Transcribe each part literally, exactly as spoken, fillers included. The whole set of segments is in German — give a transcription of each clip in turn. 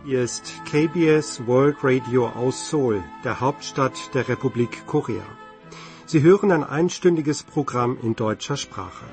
Hier ist K B S World Radio aus Seoul, der Hauptstadt der Republik Korea. Sie hören ein einstündiges Programm in deutscher Sprache.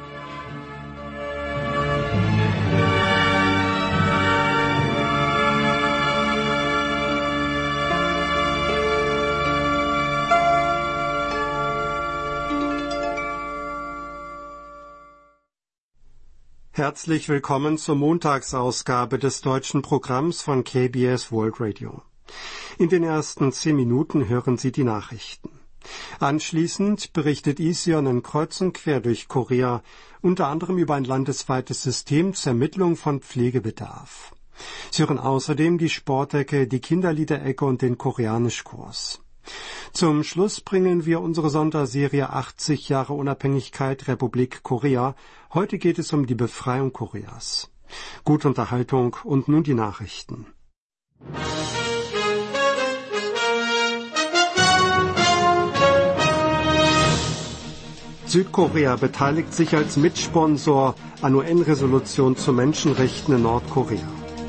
Herzlich willkommen zur Montagsausgabe des deutschen Programms von K B S World Radio. In den ersten zehn Minuten hören Sie die Nachrichten. Anschließend berichtet Ision in Kreuz und Quer durch Korea unter anderem über ein landesweites System zur Ermittlung von Pflegebedarf. Sie hören außerdem die Sportecke, die Kinderliederecke und den Koreanischkurs. Zum Schluss bringen wir unsere Sonderserie achtzig Jahre Unabhängigkeit Republik Korea. Heute geht es um die Befreiung Koreas. Gute Unterhaltung und nun die Nachrichten. Südkorea beteiligt sich als Mitsponsor an U N-Resolution zu Menschenrechten in Nordkorea.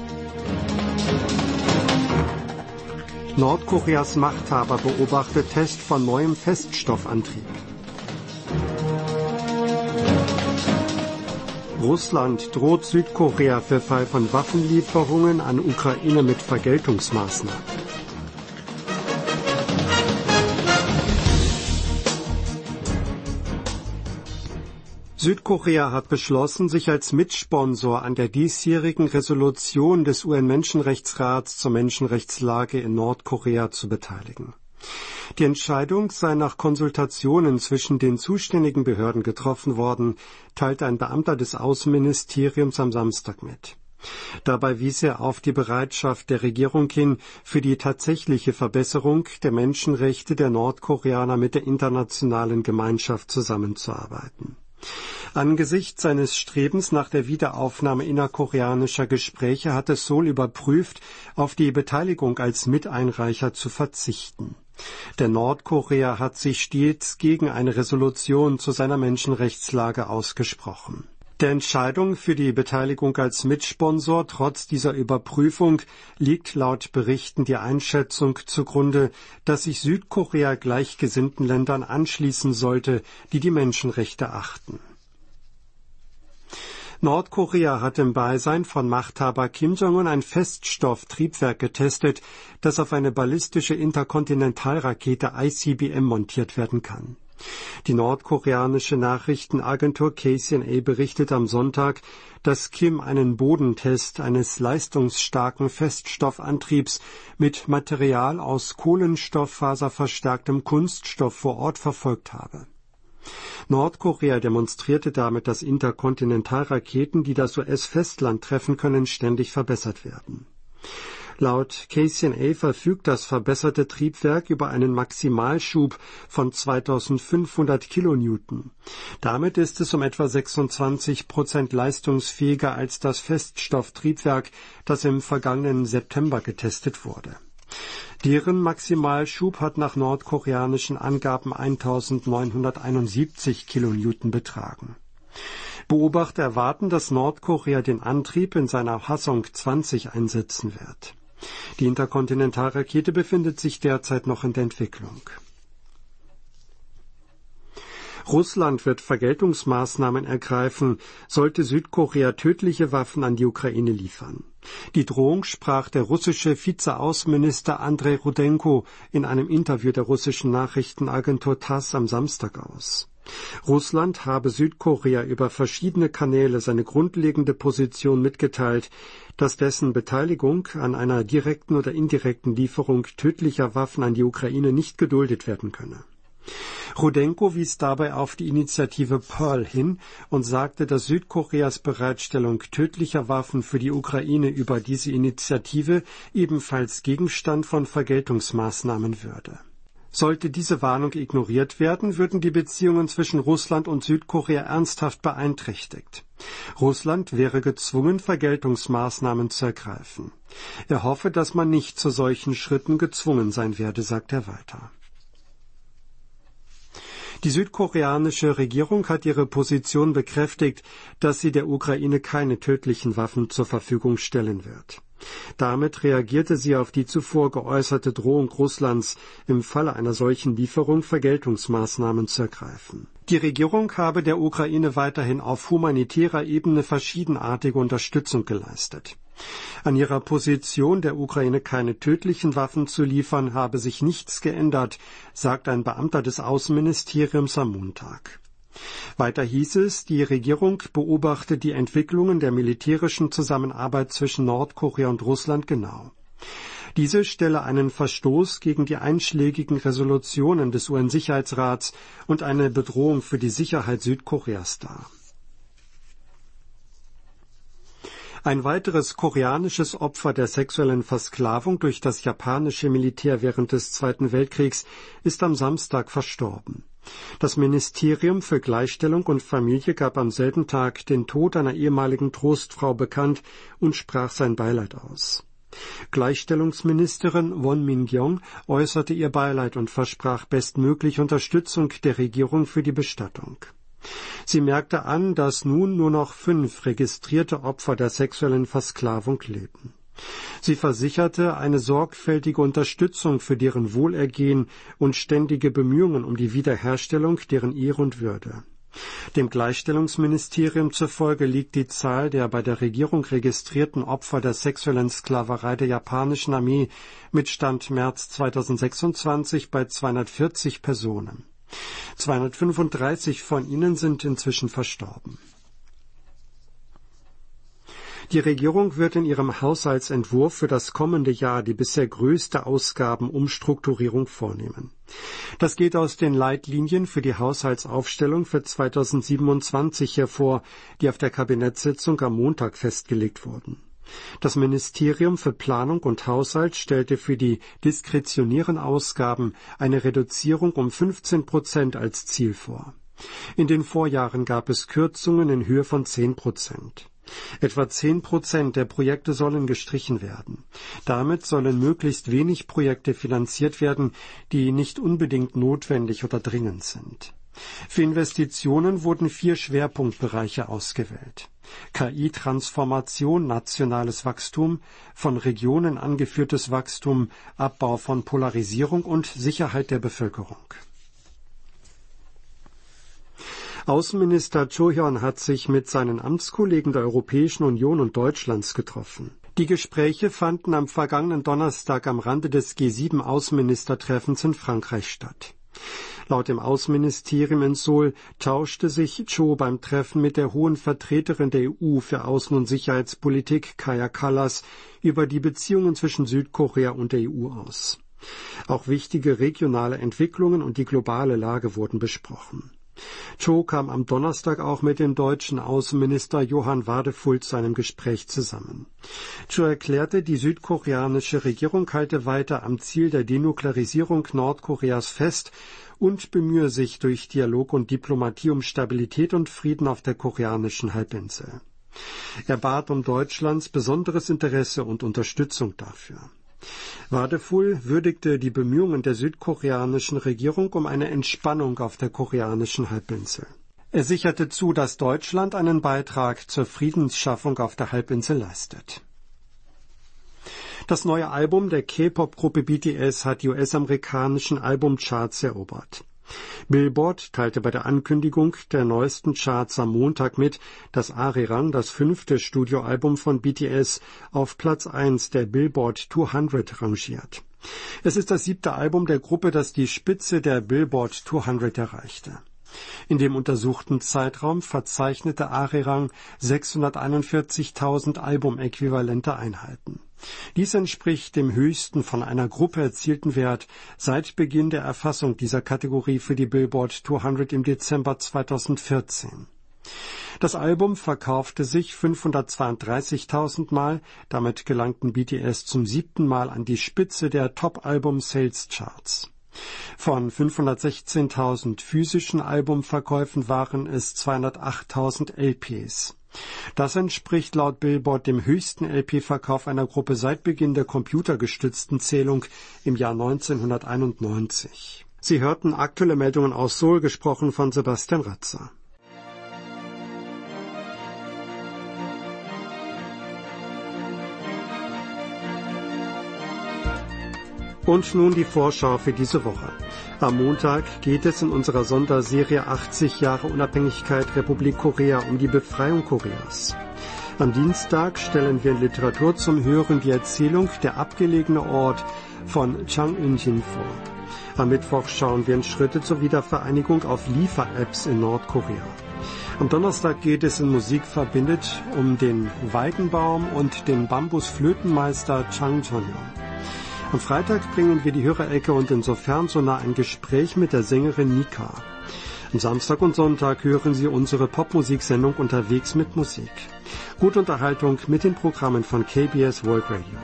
Nordkoreas Machthaber beobachtet Test von neuem Feststoffantrieb. Russland droht Südkorea für Fall von Waffenlieferungen an Ukraine mit Vergeltungsmaßnahmen. Südkorea hat beschlossen, sich als Mitsponsor an der diesjährigen Resolution des U N-Menschenrechtsrats zur Menschenrechtslage in Nordkorea zu beteiligen. Die Entscheidung sei nach Konsultationen zwischen den zuständigen Behörden getroffen worden, teilte ein Beamter des Außenministeriums am Samstag mit. Dabei wies er auf die Bereitschaft der Regierung hin, für die tatsächliche Verbesserung der Menschenrechte der Nordkoreaner mit der internationalen Gemeinschaft zusammenzuarbeiten. Angesichts seines Strebens nach der Wiederaufnahme innerkoreanischer Gespräche hatte Seoul überprüft, auf die Beteiligung als Miteinreicher zu verzichten. Denn Nordkorea hat sich stets gegen eine Resolution zu seiner Menschenrechtslage ausgesprochen. Der Entscheidung für die Beteiligung als Mitsponsor trotz dieser Überprüfung liegt laut Berichten die Einschätzung zugrunde, dass sich Südkorea gleichgesinnten Ländern anschließen sollte, die die Menschenrechte achten. Nordkorea hat im Beisein von Machthaber Kim Jong-un ein Feststofftriebwerk getestet, das auf eine ballistische Interkontinentalrakete I C B M montiert werden kann. Die nordkoreanische Nachrichtenagentur K C N A berichtet am Sonntag, dass Kim einen Bodentest eines leistungsstarken Feststoffantriebs mit Material aus kohlenstofffaserverstärktem Kunststoff vor Ort verfolgt habe. Nordkorea demonstrierte damit, dass Interkontinentalraketen, die das U S-Festland treffen können, ständig verbessert werden. Laut K C N A verfügt das verbesserte Triebwerk über einen Maximalschub von zweitausendfünfhundert Kilonewton. Damit ist es um etwa sechsundzwanzig Prozent leistungsfähiger als das Feststofftriebwerk, das im vergangenen September getestet wurde. Deren Maximalschub hat nach nordkoreanischen Angaben eintausendneunhunderteinundsiebzig Kilonewton betragen. Beobachter erwarten, dass Nordkorea den Antrieb in seiner Hwasong zwanzig einsetzen wird. Die Interkontinentalrakete befindet sich derzeit noch in der Entwicklung. Russland wird Vergeltungsmaßnahmen ergreifen, sollte Südkorea tödliche Waffen an die Ukraine liefern. Die Drohung sprach der russische Vizeaußenminister Andrei Rudenko in einem Interview der russischen Nachrichtenagentur Tass am Samstag aus. Russland habe Südkorea über verschiedene Kanäle seine grundlegende Position mitgeteilt, dass dessen Beteiligung an einer direkten oder indirekten Lieferung tödlicher Waffen an die Ukraine nicht geduldet werden könne. Rudenko wies dabei auf die Initiative Pearl hin und sagte, dass Südkoreas Bereitstellung tödlicher Waffen für die Ukraine über diese Initiative ebenfalls Gegenstand von Vergeltungsmaßnahmen würde. Sollte diese Warnung ignoriert werden, würden die Beziehungen zwischen Russland und Südkorea ernsthaft beeinträchtigt. Russland wäre gezwungen, Vergeltungsmaßnahmen zu ergreifen. Er hoffe, dass man nicht zu solchen Schritten gezwungen sein werde, sagt er weiter. Die südkoreanische Regierung hat ihre Position bekräftigt, dass sie der Ukraine keine tödlichen Waffen zur Verfügung stellen wird. Damit reagierte sie auf die zuvor geäußerte Drohung Russlands, im Falle einer solchen Lieferung Vergeltungsmaßnahmen zu ergreifen. Die Regierung habe der Ukraine weiterhin auf humanitärer Ebene verschiedenartige Unterstützung geleistet. An ihrer Position, der Ukraine keine tödlichen Waffen zu liefern, habe sich nichts geändert, sagt ein Beamter des Außenministeriums am Montag. Weiter hieß es, die Regierung beobachte die Entwicklungen der militärischen Zusammenarbeit zwischen Nordkorea und Russland genau. Diese stelle einen Verstoß gegen die einschlägigen Resolutionen des U N-Sicherheitsrats und eine Bedrohung für die Sicherheit Südkoreas dar. Ein weiteres koreanisches Opfer der sexuellen Versklavung durch das japanische Militär während des Zweiten Weltkriegs ist am Samstag verstorben. Das Ministerium für Gleichstellung und Familie gab am selben Tag den Tod einer ehemaligen Trostfrau bekannt und sprach sein Beileid aus. Gleichstellungsministerin Won Min-gyong äußerte ihr Beileid und versprach bestmögliche Unterstützung der Regierung für die Bestattung. Sie merkte an, dass nun nur noch fünf registrierte Opfer der sexuellen Versklavung leben. Sie versicherte eine sorgfältige Unterstützung für deren Wohlergehen und ständige Bemühungen um die Wiederherstellung deren Ehre und Würde. Dem Gleichstellungsministerium zufolge liegt die Zahl der bei der Regierung registrierten Opfer der sexuellen Sklaverei der japanischen Armee mit Stand März zweitausendsechsundzwanzig bei zweihundertvierzig Personen. zweihundertfünfunddreißig von ihnen sind inzwischen verstorben. Die Regierung wird in ihrem Haushaltsentwurf für das kommende Jahr die bisher größte Ausgabenumstrukturierung vornehmen. Das geht aus den Leitlinien für die Haushaltsaufstellung für zweitausendsiebenundzwanzig hervor, die auf der Kabinettssitzung am Montag festgelegt wurden. Das Ministerium für Planung und Haushalt stellte für die diskretionären Ausgaben eine Reduzierung um fünfzehn Prozent als Ziel vor. In den Vorjahren gab es Kürzungen in Höhe von zehn Prozent. Etwa zehn Prozent der Projekte sollen gestrichen werden. Damit sollen möglichst wenig Projekte finanziert werden, die nicht unbedingt notwendig oder dringend sind. Für Investitionen wurden vier Schwerpunktbereiche ausgewählt. K I-Transformation, nationales Wachstum, von Regionen angeführtes Wachstum, Abbau von Polarisierung und Sicherheit der Bevölkerung. Außenminister Cho Hyun hat sich mit seinen Amtskollegen der Europäischen Union und Deutschlands getroffen. Die Gespräche fanden am vergangenen Donnerstag am Rande des G sieben Außenministertreffens in Frankreich statt. Laut dem Außenministerium in Seoul tauschte sich Cho beim Treffen mit der hohen Vertreterin der E U für Außen- und Sicherheitspolitik, Kaja Kallas, über die Beziehungen zwischen Südkorea und der E U aus. Auch wichtige regionale Entwicklungen und die globale Lage wurden besprochen. Cho kam am Donnerstag auch mit dem deutschen Außenminister Johann Wadefull zu einem Gespräch zusammen. Cho erklärte, die südkoreanische Regierung halte weiter am Ziel der Denuklearisierung Nordkoreas fest und bemühe sich durch Dialog und Diplomatie um Stabilität und Frieden auf der koreanischen Halbinsel. Er bat um Deutschlands besonderes Interesse und Unterstützung dafür. Wadefull würdigte die Bemühungen der südkoreanischen Regierung um eine Entspannung auf der koreanischen Halbinsel. Er sicherte zu, dass Deutschland einen Beitrag zur Friedensschaffung auf der Halbinsel leistet. Das neue Album der K-Pop-Gruppe B T S hat die U S-amerikanischen Albumcharts erobert. Billboard teilte bei der Ankündigung der neuesten Charts am Montag mit, dass Arirang, das fünfte Studioalbum von B T S, auf Platz eins der Billboard zweihundert rangiert. Es ist das siebte Album der Gruppe, das die Spitze der Billboard zweihundert erreichte. In dem untersuchten Zeitraum verzeichnete Arirang sechshunderteinundvierzigtausend albumäquivalente Einheiten. Dies entspricht dem höchsten von einer Gruppe erzielten Wert seit Beginn der Erfassung dieser Kategorie für die Billboard zweihundert im Dezember zweitausendvierzehn. Das Album verkaufte sich fünfhundertzweiunddreißigtausend Mal, damit gelangten B T S zum siebten Mal an die Spitze der Top-Album-Sales-Charts. Von fünfhundertsechzehntausend physischen Albumverkäufen waren es zweihundertachttausend L Ps. Das entspricht laut Billboard dem höchsten L P-Verkauf einer Gruppe seit Beginn der computergestützten Zählung im Jahr neunzehnhunderteinundneunzig. Sie hörten aktuelle Meldungen aus Seoul, gesprochen von Sebastian Ratzer. Und nun die Vorschau für diese Woche. Am Montag geht es in unserer Sonderserie achtzig Jahre Unabhängigkeit Republik Korea um die Befreiung Koreas. Am Dienstag stellen wir in Literatur zum Hören die Erzählung Der abgelegene Ort von Chang Eun-jin vor. Am Mittwoch schauen wir in Schritte zur Wiedervereinigung auf Liefer-Apps in Nordkorea. Am Donnerstag geht es in Musik verbindet um den Weidenbaum und den Bambusflötenmeister Chang Chon-yong. Am Freitag bringen wir die Hörerecke und insofern so nah ein Gespräch mit der Sängerin Nika. Am Samstag und Sonntag hören Sie unsere Popmusiksendung Unterwegs mit Musik. Gute Unterhaltung mit den Programmen von K B S World Radio.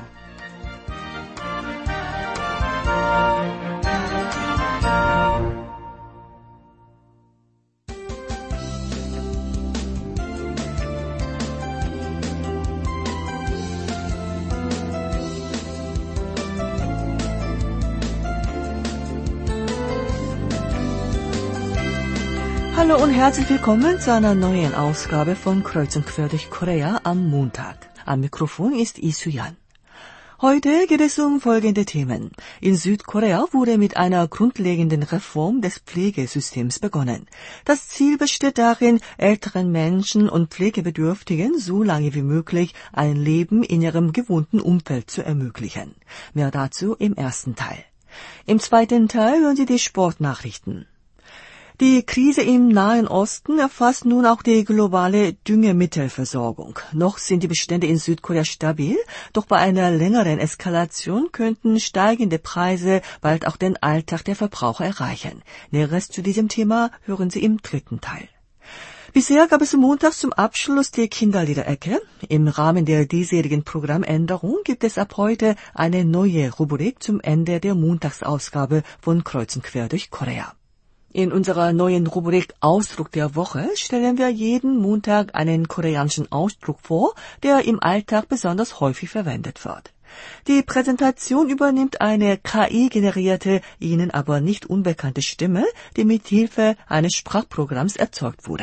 Hallo und herzlich willkommen zu einer neuen Ausgabe von Kreuz und Quer durch Korea am Montag. Am Mikrofon ist Lee Su-Yan. Heute geht es um folgende Themen. In Südkorea wurde mit einer grundlegenden Reform des Pflegesystems begonnen. Das Ziel besteht darin, älteren Menschen und Pflegebedürftigen so lange wie möglich ein Leben in ihrem gewohnten Umfeld zu ermöglichen. Mehr dazu im ersten Teil. Im zweiten Teil hören Sie die Sportnachrichten. Die Krise im Nahen Osten erfasst nun auch die globale Düngemittelversorgung. Noch sind die Bestände in Südkorea stabil, doch bei einer längeren Eskalation könnten steigende Preise bald auch den Alltag der Verbraucher erreichen. Näheres zu diesem Thema hören Sie im dritten Teil. Bisher gab es montags zum Abschluss die Kinderliederecke. Im Rahmen der diesjährigen Programmänderung gibt es ab heute eine neue Rubrik zum Ende der Montagsausgabe von Kreuz und Quer durch Korea. In unserer neuen Rubrik Ausdruck der Woche stellen wir jeden Montag einen koreanischen Ausdruck vor, der im Alltag besonders häufig verwendet wird. Die Präsentation übernimmt eine K I-generierte, Ihnen aber nicht unbekannte Stimme, die mit Hilfe eines Sprachprogramms erzeugt wurde.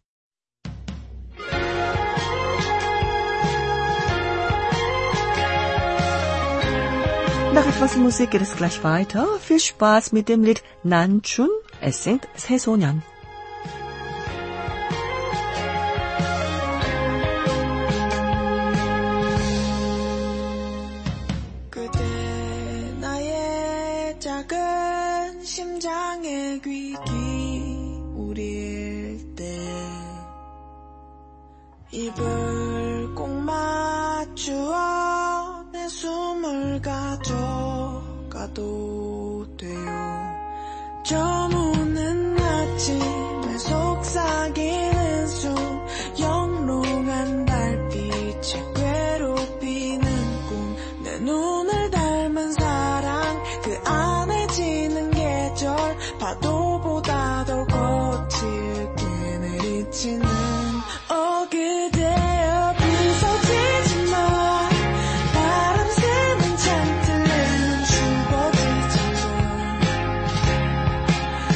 Nach etwas Musik geht es gleich weiter. Viel Spaß mit dem Lied Nanchun. Es singt 새소년. 그대 나의 작은 심장의 귀기 울릴 때 입을 꼭 맞추어 내 숨을 가져가도 돼요. 저무는 아침에 속삭이는 숨 영롱한 달빛에 괴롭히는 꿈 내 눈을 닮은 사랑 그 안에 지는 계절 파도보다 더 거칠게 내리치는 어 그대여 부서지지 마 바람 새는 창틀에는 죽어지잖아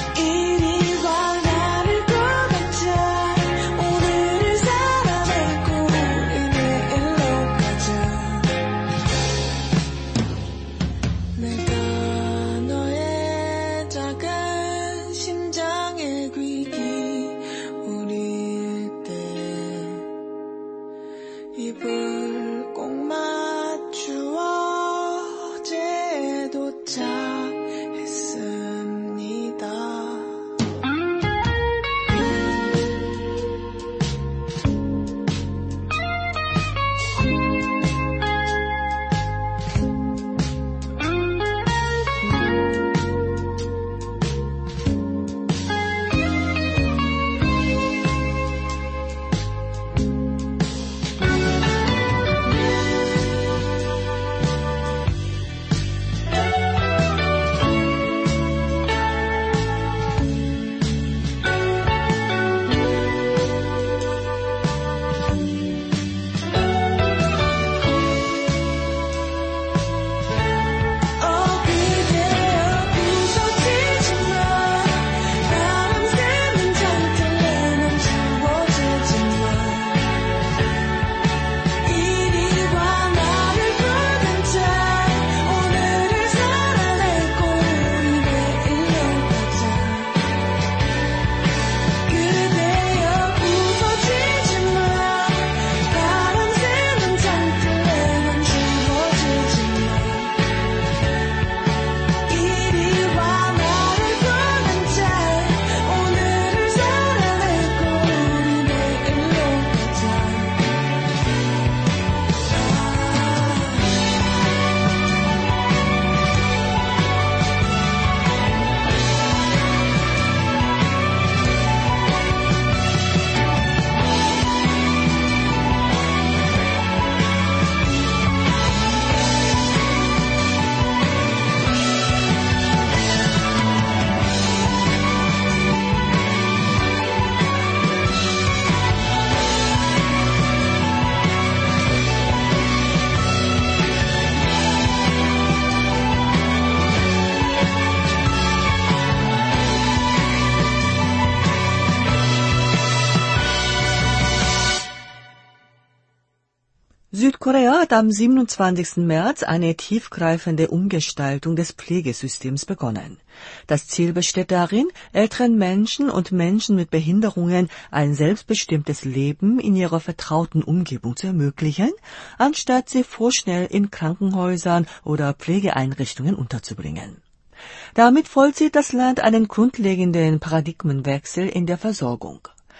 Südkorea hat am siebenundzwanzigsten März eine tiefgreifende Umgestaltung des Pflegesystems begonnen. Das Ziel besteht darin, älteren Menschen und Menschen mit Behinderungen ein selbstbestimmtes Leben in ihrer vertrauten Umgebung zu ermöglichen, anstatt sie vorschnell in Krankenhäusern oder Pflegeeinrichtungen unterzubringen. Damit vollzieht das Land einen grundlegenden Paradigmenwechsel in der Versorgung.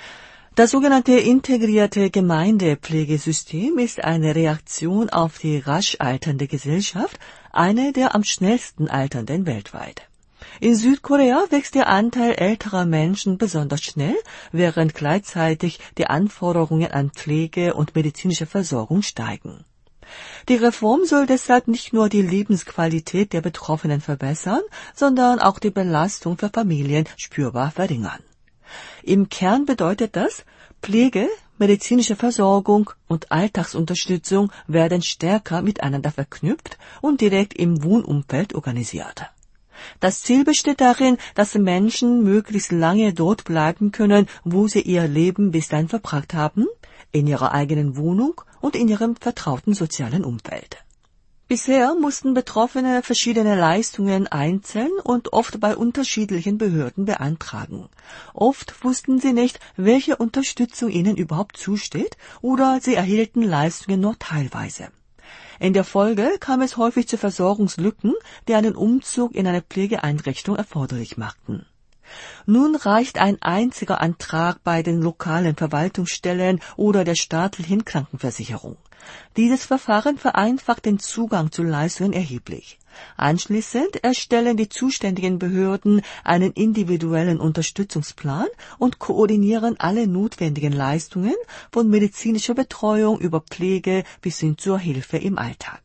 Das sogenannte integrierte Gemeindepflegesystem ist eine Reaktion auf die rasch alternde Gesellschaft, eine der am schnellsten alternden weltweit. In Südkorea wächst der Anteil älterer Menschen besonders schnell, während gleichzeitig die Anforderungen an Pflege und medizinische Versorgung steigen. Die Reform soll deshalb nicht nur die Lebensqualität der Betroffenen verbessern, sondern auch die Belastung für Familien spürbar verringern. Im Kern bedeutet das, Pflege, medizinische Versorgung und Alltagsunterstützung werden stärker miteinander verknüpft und direkt im Wohnumfeld organisiert. Das Ziel besteht darin, dass Menschen möglichst lange dort bleiben können, wo sie ihr Leben bis dahin verbracht haben, in ihrer eigenen Wohnung und in ihrem vertrauten sozialen Umfeld. Bisher mussten Betroffene verschiedene Leistungen einzeln und oft bei unterschiedlichen Behörden beantragen. Oft wussten sie nicht, welche Unterstützung ihnen überhaupt zusteht, oder sie erhielten Leistungen nur teilweise. In der Folge kam es häufig zu Versorgungslücken, die einen Umzug in eine Pflegeeinrichtung erforderlich machten. Nun reicht ein einziger Antrag bei den lokalen Verwaltungsstellen oder der staatlichen Krankenversicherung. Dieses Verfahren vereinfacht den Zugang zu Leistungen erheblich. Anschließend erstellen die zuständigen Behörden einen individuellen Unterstützungsplan und koordinieren alle notwendigen Leistungen von medizinischer Betreuung über Pflege bis hin zur Hilfe im Alltag.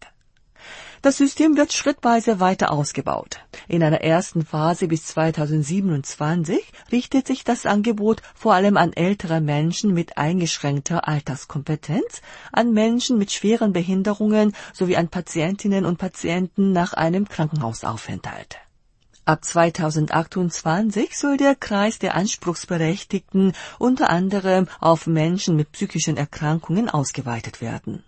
Das System wird schrittweise weiter ausgebaut. In einer ersten Phase bis zweitausendsiebenundzwanzig richtet sich das Angebot vor allem an ältere Menschen mit eingeschränkter Alltagskompetenz, an Menschen mit schweren Behinderungen sowie an Patientinnen und Patienten nach einem Krankenhausaufenthalt. Ab zweitausendachtundzwanzig soll der Kreis der Anspruchsberechtigten unter anderem auf Menschen mit psychischen Erkrankungen ausgeweitet werden.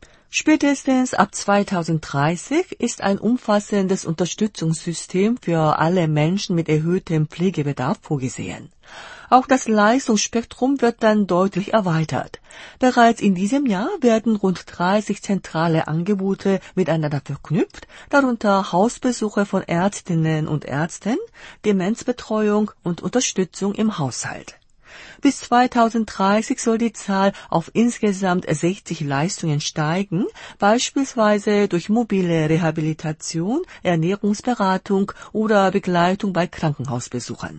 Spätestens ab zweitausenddreißig ist ein umfassendes Unterstützungssystem für alle Menschen mit erhöhtem Pflegebedarf vorgesehen. Auch das Leistungsspektrum wird dann deutlich erweitert. Bereits in diesem Jahr werden rund dreißig zentrale Angebote miteinander verknüpft, darunter Hausbesuche von Ärztinnen und Ärzten, Demenzbetreuung und Unterstützung im Haushalt. Bis zweitausenddreißig soll die Zahl auf insgesamt sechzig Leistungen steigen, beispielsweise durch mobile Rehabilitation, Ernährungsberatung oder Begleitung bei Krankenhausbesuchen.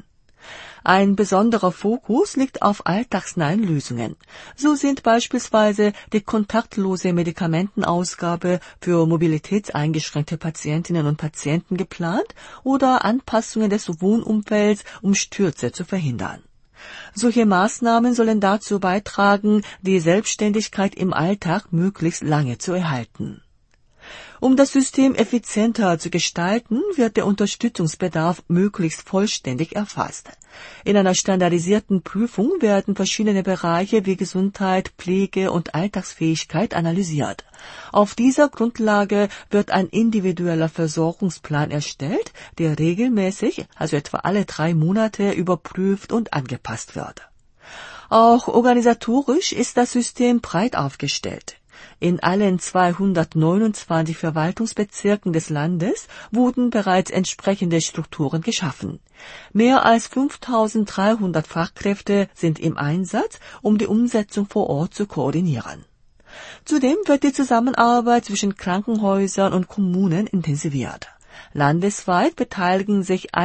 Ein besonderer Fokus liegt auf alltagsnahen Lösungen. So sind beispielsweise die kontaktlose Medikamentenausgabe für mobilitätseingeschränkte Patientinnen und Patienten geplant oder Anpassungen des Wohnumfelds, um Stürze zu verhindern. Solche Maßnahmen sollen dazu beitragen, die Selbstständigkeit im Alltag möglichst lange zu erhalten. Um das System effizienter zu gestalten, wird der Unterstützungsbedarf möglichst vollständig erfasst. In einer standardisierten Prüfung werden verschiedene Bereiche wie Gesundheit, Pflege und Alltagsfähigkeit analysiert. Auf dieser Grundlage wird ein individueller Versorgungsplan erstellt, der regelmäßig, also etwa alle drei Monate, überprüft und angepasst wird. Auch organisatorisch ist das System breit aufgestellt. In allen zweihundertneunundzwanzig Verwaltungsbezirken des Landes wurden bereits entsprechende Strukturen geschaffen. Mehr als fünftausenddreihundert Fachkräfte sind im Einsatz, um die Umsetzung vor Ort zu koordinieren. Zudem wird die Zusammenarbeit zwischen Krankenhäusern und Kommunen intensiviert. Landesweit beteiligen sich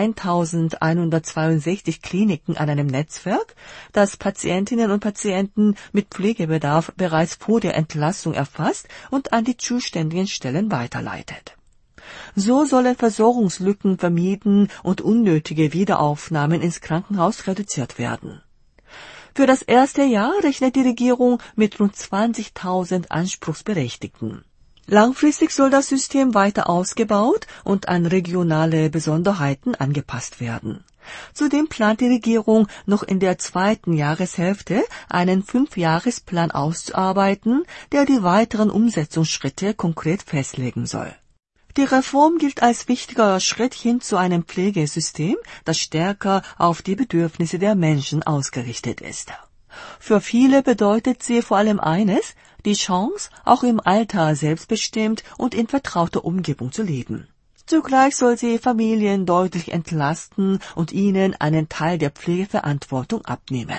eintausendeinhundertzweiundsechzig Kliniken an einem Netzwerk, das Patientinnen und Patienten mit Pflegebedarf bereits vor der Entlassung erfasst und an die zuständigen Stellen weiterleitet. So sollen Versorgungslücken vermieden und unnötige Wiederaufnahmen ins Krankenhaus reduziert werden. Für das erste Jahr rechnet die Regierung mit rund zwanzigtausend Anspruchsberechtigten. Langfristig soll das System weiter ausgebaut und an regionale Besonderheiten angepasst werden. Zudem plant die Regierung, noch in der zweiten Jahreshälfte einen Fünfjahresplan auszuarbeiten, der die weiteren Umsetzungsschritte konkret festlegen soll. Die Reform gilt als wichtiger Schritt hin zu einem Pflegesystem, das stärker auf die Bedürfnisse der Menschen ausgerichtet ist. Für viele bedeutet sie vor allem eines, die Chance, auch im Alter selbstbestimmt und in vertrauter Umgebung zu leben. Zugleich soll sie Familien deutlich entlasten und ihnen einen Teil der Pflegeverantwortung abnehmen.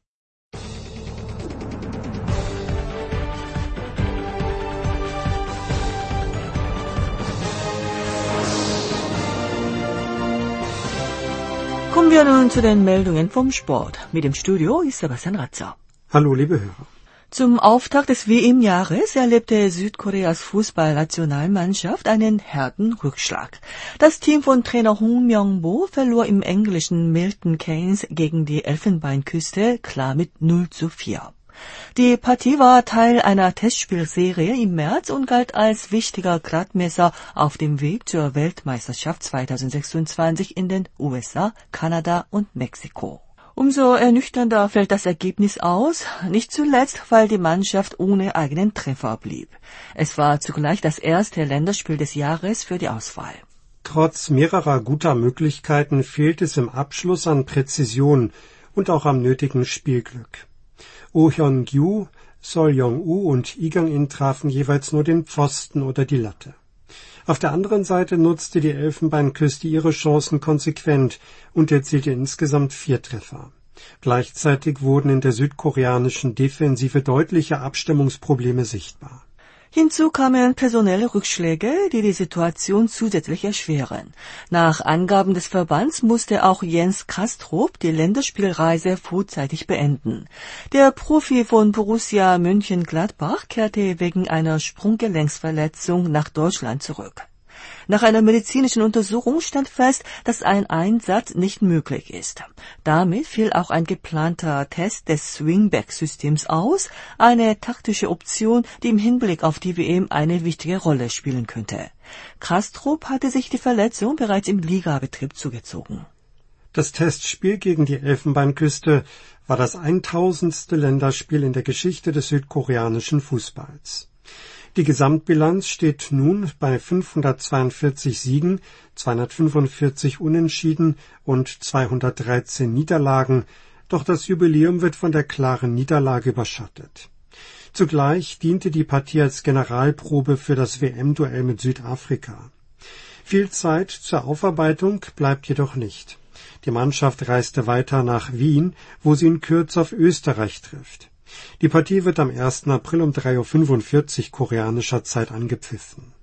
Kommen wir nun zu den Meldungen vom Sport. Mit dem Studio ist Sebastian Ratzer. Hallo, liebe Hörer. Zum Auftakt des W M-Jahres erlebte Südkoreas Fußballnationalmannschaft einen herben Rückschlag. Das Team von Trainer Hong Myung-bo verlor im englischen Milton Keynes gegen die Elfenbeinküste klar mit null zu vier. Die Partie war Teil einer Testspielserie im März und galt als wichtiger Gradmesser auf dem Weg zur Weltmeisterschaft zweitausendsechsundzwanzig in den U S A, Kanada und Mexiko. Umso ernüchternder fällt das Ergebnis aus, nicht zuletzt, weil die Mannschaft ohne eigenen Treffer blieb. Es war zugleich das erste Länderspiel des Jahres für die Auswahl. Trotz mehrerer guter Möglichkeiten fehlt es im Abschluss an Präzision und auch am nötigen Spielglück. Oh Hyun-gyu, Sol Jong-u und Lee Gang-in trafen jeweils nur den Pfosten oder die Latte. Auf der anderen Seite nutzte die Elfenbeinküste ihre Chancen konsequent und erzielte insgesamt vier Treffer. Gleichzeitig wurden in der südkoreanischen Defensive deutliche Abstimmungsprobleme sichtbar. Hinzu kamen personelle Rückschläge, die die Situation zusätzlich erschweren. Nach Angaben des Verbands musste auch Jens Kastrup die Länderspielreise vorzeitig beenden. Der Profi von Borussia Mönchengladbach kehrte wegen einer Sprunggelenksverletzung nach Deutschland zurück. Nach einer medizinischen Untersuchung stand fest, dass ein Einsatz nicht möglich ist. Damit fiel auch ein geplanter Test des Swingback-Systems aus, eine taktische Option, die im Hinblick auf die W M eine wichtige Rolle spielen könnte. Kastrup hatte sich die Verletzung bereits im Ligabetrieb zugezogen. Das Testspiel gegen die Elfenbeinküste war das eintausendste Länderspiel in der Geschichte des südkoreanischen Fußballs. Die Gesamtbilanz steht nun bei fünfhundertzweiundvierzig Siegen, zweihundertfünfundvierzig Unentschieden und zweihundertdreizehn Niederlagen, doch das Jubiläum wird von der klaren Niederlage überschattet. Zugleich diente die Partie als Generalprobe für das W M-Duell mit Südafrika. Viel Zeit zur Aufarbeitung bleibt jedoch nicht. Die Mannschaft reiste weiter nach Wien, wo sie in Kürze auf Österreich trifft. Die Partie wird am ersten April um drei Uhr fünfundvierzig koreanischer Zeit angepfiffen.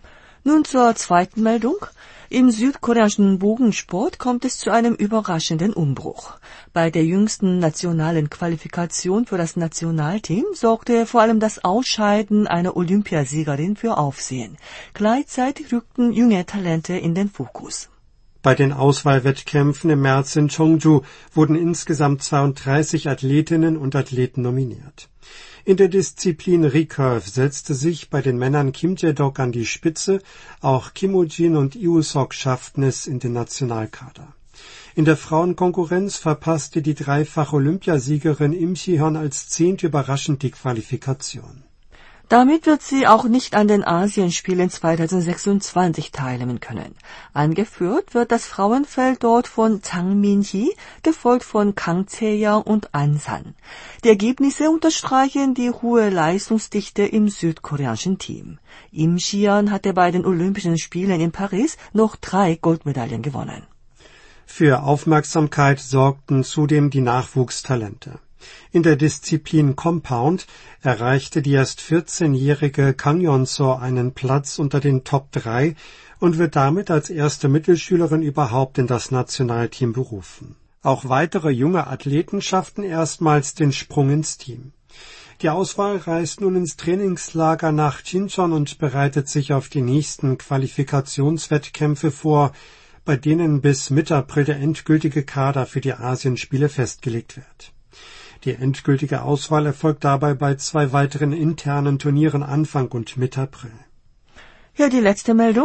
Nun zur zweiten Meldung. Im südkoreanischen Bogensport kommt es zu einem überraschenden Umbruch. Bei der jüngsten nationalen Qualifikation für das Nationalteam sorgte vor allem das Ausscheiden einer Olympiasiegerin für Aufsehen. Gleichzeitig rückten junge Talente in den Fokus. Bei den Auswahlwettkämpfen im März in Cheongju wurden insgesamt zweiunddreißig Athletinnen und Athleten nominiert. In der Disziplin Recurve setzte sich bei den Männern Kim Jae-dok an die Spitze, auch Kim Woo-jin und Lee Woo-sok schafften es in den Nationalkader. In der Frauenkonkurrenz verpasste die dreifache Olympiasiegerin Im Si-hyun als Zehnte überraschend die Qualifikation. Damit wird sie auch nicht an den Asienspielen zweitausendsechsundzwanzig teilnehmen können. Angeführt wird das Frauenfeld dort von Zhang Min-hee, gefolgt von Kang Se-young und An San. Die Ergebnisse unterstreichen die hohe Leistungsdichte im südkoreanischen Team. Im Si-hyun hatte bei den Olympischen Spielen in Paris noch drei Goldmedaillen gewonnen. Für Aufmerksamkeit sorgten zudem die Nachwuchstalente. In der Disziplin Compound erreichte die erst vierzehnjährige Kang Yeon-so einen Platz unter den Top drei und wird damit als erste Mittelschülerin überhaupt in das Nationalteam berufen. Auch weitere junge Athleten schafften erstmals den Sprung ins Team. Die Auswahl reist nun ins Trainingslager nach Jincheon und bereitet sich auf die nächsten Qualifikationswettkämpfe vor, bei denen bis Mitte April der endgültige Kader für die Asienspiele festgelegt wird. Die endgültige Auswahl erfolgt dabei bei zwei weiteren internen Turnieren Anfang und Mitte April. Hier die letzte Meldung.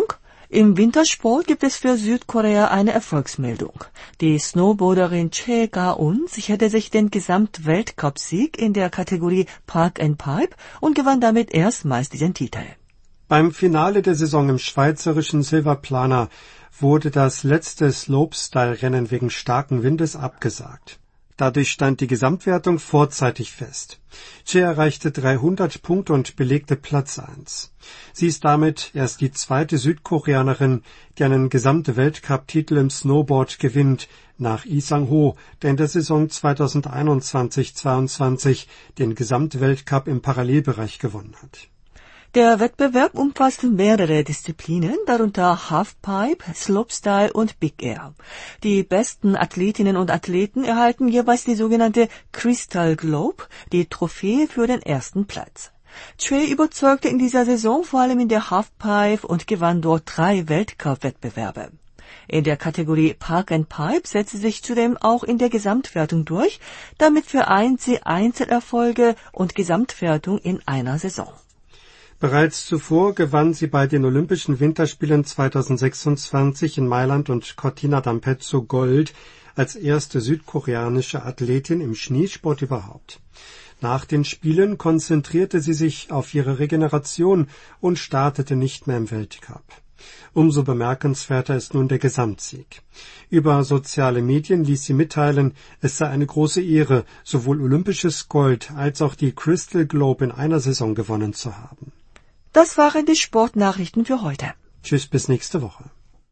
Im Wintersport gibt es für Südkorea eine Erfolgsmeldung. Die Snowboarderin Choi Ga-eun sicherte sich den Gesamtweltcupsieg in der Kategorie Park and Pipe und gewann damit erstmals diesen Titel. Beim Finale der Saison im schweizerischen Silvaplana wurde das letzte Slopestyle-Rennen wegen starken Windes abgesagt. Dadurch stand die Gesamtwertung vorzeitig fest. Choi erreichte dreihundert Punkte und belegte Platz eins. Sie ist damit erst die zweite Südkoreanerin, die einen Gesamtweltcup-Titel im Snowboard gewinnt, nach Lee Sang-ho, der in der Saison zweitausendeinundzwanzig zweiundzwanzig den Gesamtweltcup im Parallelbereich gewonnen hat. Der Wettbewerb umfasst mehrere Disziplinen, darunter Halfpipe, Slopestyle und Big Air. Die besten Athletinnen und Athleten erhalten jeweils die sogenannte Crystal Globe, die Trophäe für den ersten Platz. Choi überzeugte in dieser Saison vor allem in der Halfpipe und gewann dort drei Weltcup-Wettbewerbe. In der Kategorie Park and Pipe setzte sie sich zudem auch in der Gesamtwertung durch, damit vereint sie Einzelerfolge und Gesamtwertung in einer Saison. Bereits zuvor gewann sie bei den Olympischen Winterspielen zweitausendsechsundzwanzig in Mailand und Cortina d'Ampezzo Gold als erste südkoreanische Athletin im Schneesport überhaupt. Nach den Spielen konzentrierte sie sich auf ihre Regeneration und startete nicht mehr im Weltcup. Umso bemerkenswerter ist nun der Gesamtsieg. Über soziale Medien ließ sie mitteilen, es sei eine große Ehre, sowohl olympisches Gold als auch die Crystal Globe in einer Saison gewonnen zu haben. Das waren die Sportnachrichten für heute. Tschüss, bis nächste Woche.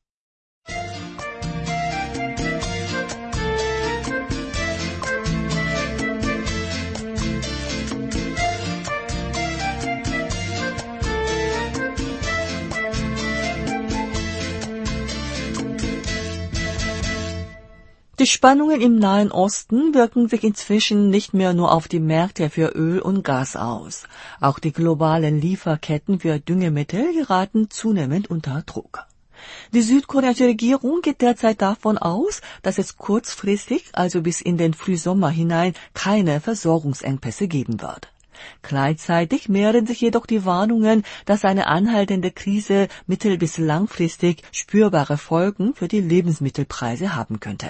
Die Spannungen im Nahen Osten wirken sich inzwischen nicht mehr nur auf die Märkte für Öl und Gas aus. Auch die globalen Lieferketten für Düngemittel geraten zunehmend unter Druck. Die südkoreanische Regierung geht derzeit davon aus, dass es kurzfristig, also bis in den Frühsommer hinein, keine Versorgungsengpässe geben wird. Gleichzeitig mehren sich jedoch die Warnungen, dass eine anhaltende Krise mittel- bis langfristig spürbare Folgen für die Lebensmittelpreise haben könnte.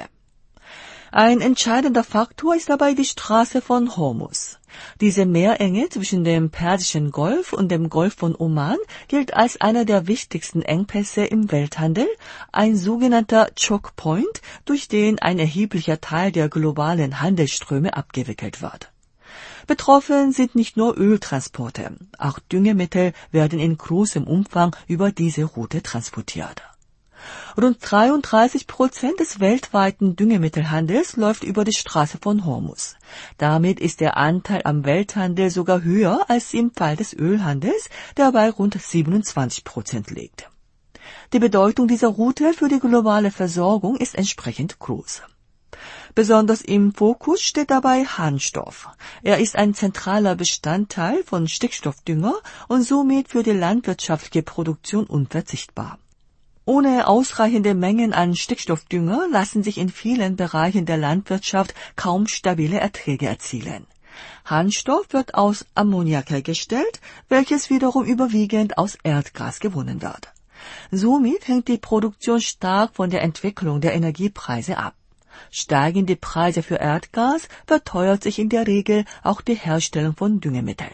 Ein entscheidender Faktor ist dabei die Straße von Hormuz. Diese Meerenge zwischen dem Persischen Golf und dem Golf von Oman gilt als einer der wichtigsten Engpässe im Welthandel, ein sogenannter Choke Point, durch den ein erheblicher Teil der globalen Handelsströme abgewickelt wird. Betroffen sind nicht nur Öltransporte, auch Düngemittel werden in großem Umfang über diese Route transportiert. Rund dreiunddreißig Prozent des weltweiten Düngemittelhandels läuft über die Straße von Hormuz. Damit ist der Anteil am Welthandel sogar höher als im Fall des Ölhandels, der bei rund siebenundzwanzig Prozent liegt. Die Bedeutung dieser Route für die globale Versorgung ist entsprechend groß. Besonders im Fokus steht dabei Harnstoff. Er ist ein zentraler Bestandteil von Stickstoffdünger und somit für die landwirtschaftliche Produktion unverzichtbar. Ohne ausreichende Mengen an Stickstoffdünger lassen sich in vielen Bereichen der Landwirtschaft kaum stabile Erträge erzielen. Harnstoff wird aus Ammoniak hergestellt, welches wiederum überwiegend aus Erdgas gewonnen wird. Somit hängt die Produktion stark von der Entwicklung der Energiepreise ab. Steigen die Preise für Erdgas, verteuert sich in der Regel auch die Herstellung von Düngemitteln.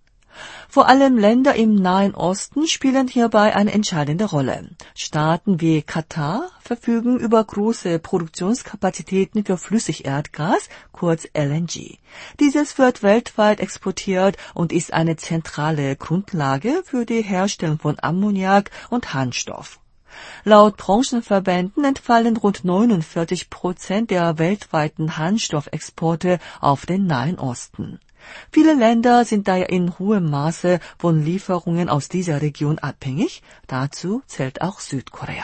Vor allem Länder im Nahen Osten spielen hierbei eine entscheidende Rolle. Staaten wie Katar verfügen über große Produktionskapazitäten für Flüssigerdgas, kurz L N G. Dieses wird weltweit exportiert und ist eine zentrale Grundlage für die Herstellung von Ammoniak und Harnstoff. Laut Branchenverbänden entfallen rund neunundvierzig Prozent der weltweiten Harnstoffexporte auf den Nahen Osten. Viele Länder sind daher in hohem Maße von Lieferungen aus dieser Region abhängig. Dazu zählt auch Südkorea.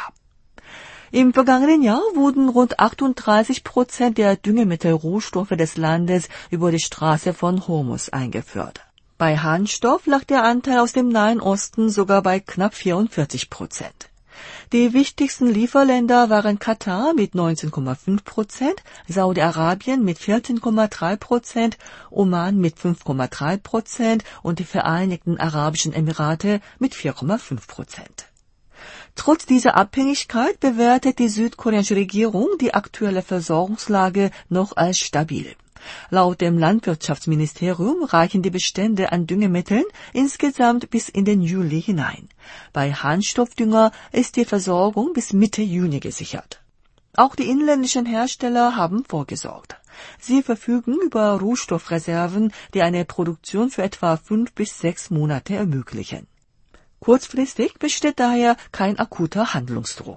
Im vergangenen Jahr wurden rund achtunddreißig Prozent der Düngemittelrohstoffe des Landes über die Straße von Hormuz eingeführt. Bei Harnstoff lag der Anteil aus dem Nahen Osten sogar bei knapp vierundvierzig Prozent. Die wichtigsten Lieferländer waren Katar mit neunzehn Komma fünf Prozent, Saudi-Arabien mit vierzehn Komma drei Prozent, Oman mit fünf Komma drei Prozent und die Vereinigten Arabischen Emirate mit vier Komma fünf Prozent. Trotz dieser Abhängigkeit bewertet die südkoreanische Regierung die aktuelle Versorgungslage noch als stabil. Laut dem Landwirtschaftsministerium reichen die Bestände an Düngemitteln insgesamt bis in den Juli hinein. Bei Harnstoffdünger ist die Versorgung bis Mitte Juni gesichert. Auch die inländischen Hersteller haben vorgesorgt. Sie verfügen über Rohstoffreserven, die eine Produktion für etwa fünf bis sechs Monate ermöglichen. Kurzfristig besteht daher kein akuter Handlungsdruck.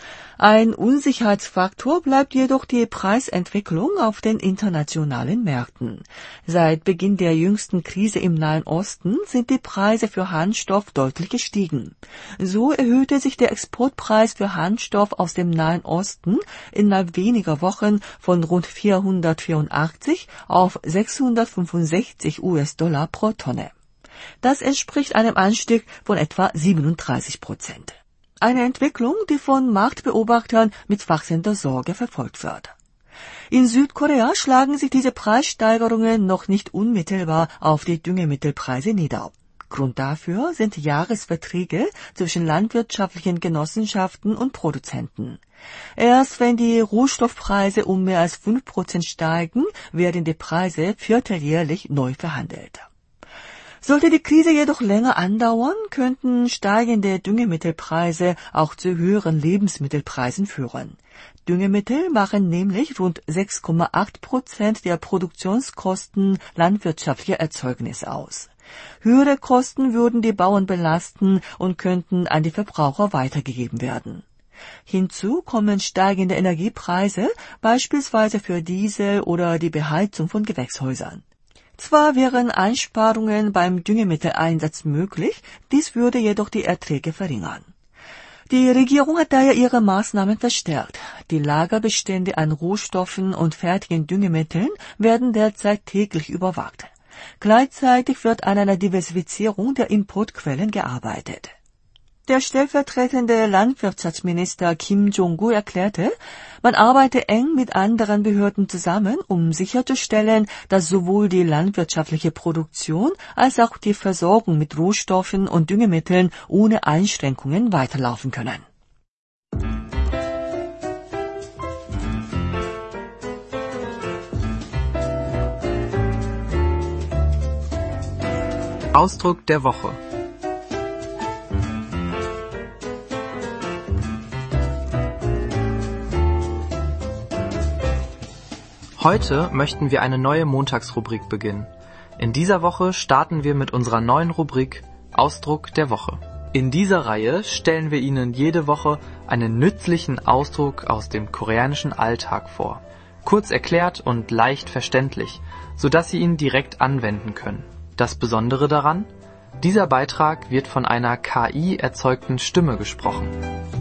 Ein Unsicherheitsfaktor bleibt jedoch die Preisentwicklung auf den internationalen Märkten. Seit Beginn der jüngsten Krise im Nahen Osten sind die Preise für Harnstoff deutlich gestiegen. So erhöhte sich der Exportpreis für Harnstoff aus dem Nahen Osten innerhalb weniger Wochen von rund vierhundertvierundachtzig auf sechshundertfünfundsechzig US-Dollar pro Tonne. Das entspricht einem Anstieg von etwa siebenunddreißig Prozent. Eine Entwicklung, die von Marktbeobachtern mit wachsender Sorge verfolgt wird. In Südkorea schlagen sich diese Preissteigerungen noch nicht unmittelbar auf die Düngemittelpreise nieder. Grund dafür sind Jahresverträge zwischen landwirtschaftlichen Genossenschaften und Produzenten. Erst wenn die Rohstoffpreise um mehr als fünf Prozent steigen, werden die Preise vierteljährlich neu verhandelt. Sollte die Krise jedoch länger andauern, könnten steigende Düngemittelpreise auch zu höheren Lebensmittelpreisen führen. Düngemittel machen nämlich rund sechs Komma acht Prozent der Produktionskosten landwirtschaftlicher Erzeugnisse aus. Höhere Kosten würden die Bauern belasten und könnten an die Verbraucher weitergegeben werden. Hinzu kommen steigende Energiepreise, beispielsweise für Diesel oder die Beheizung von Gewächshäusern. Zwar wären Einsparungen beim Düngemitteleinsatz möglich, dies würde jedoch die Erträge verringern. Die Regierung hat daher ihre Maßnahmen verstärkt. Die Lagerbestände an Rohstoffen und fertigen Düngemitteln werden derzeit täglich überwacht. Gleichzeitig wird an einer Diversifizierung der Importquellen gearbeitet. Der stellvertretende Landwirtschaftsminister Kim Jong-gu erklärte, man arbeite eng mit anderen Behörden zusammen, um sicherzustellen, dass sowohl die landwirtschaftliche Produktion als auch die Versorgung mit Rohstoffen und Düngemitteln ohne Einschränkungen weiterlaufen können. Ausdruck der Woche. Heute möchten wir eine neue Montagsrubrik beginnen. In dieser Woche starten wir mit unserer neuen Rubrik Ausdruck der Woche. In dieser Reihe stellen wir Ihnen jede Woche einen nützlichen Ausdruck aus dem koreanischen Alltag vor. Kurz erklärt und leicht verständlich, sodass Sie ihn direkt anwenden können. Das Besondere daran? Dieser Beitrag wird von einer K I erzeugten Stimme gesprochen.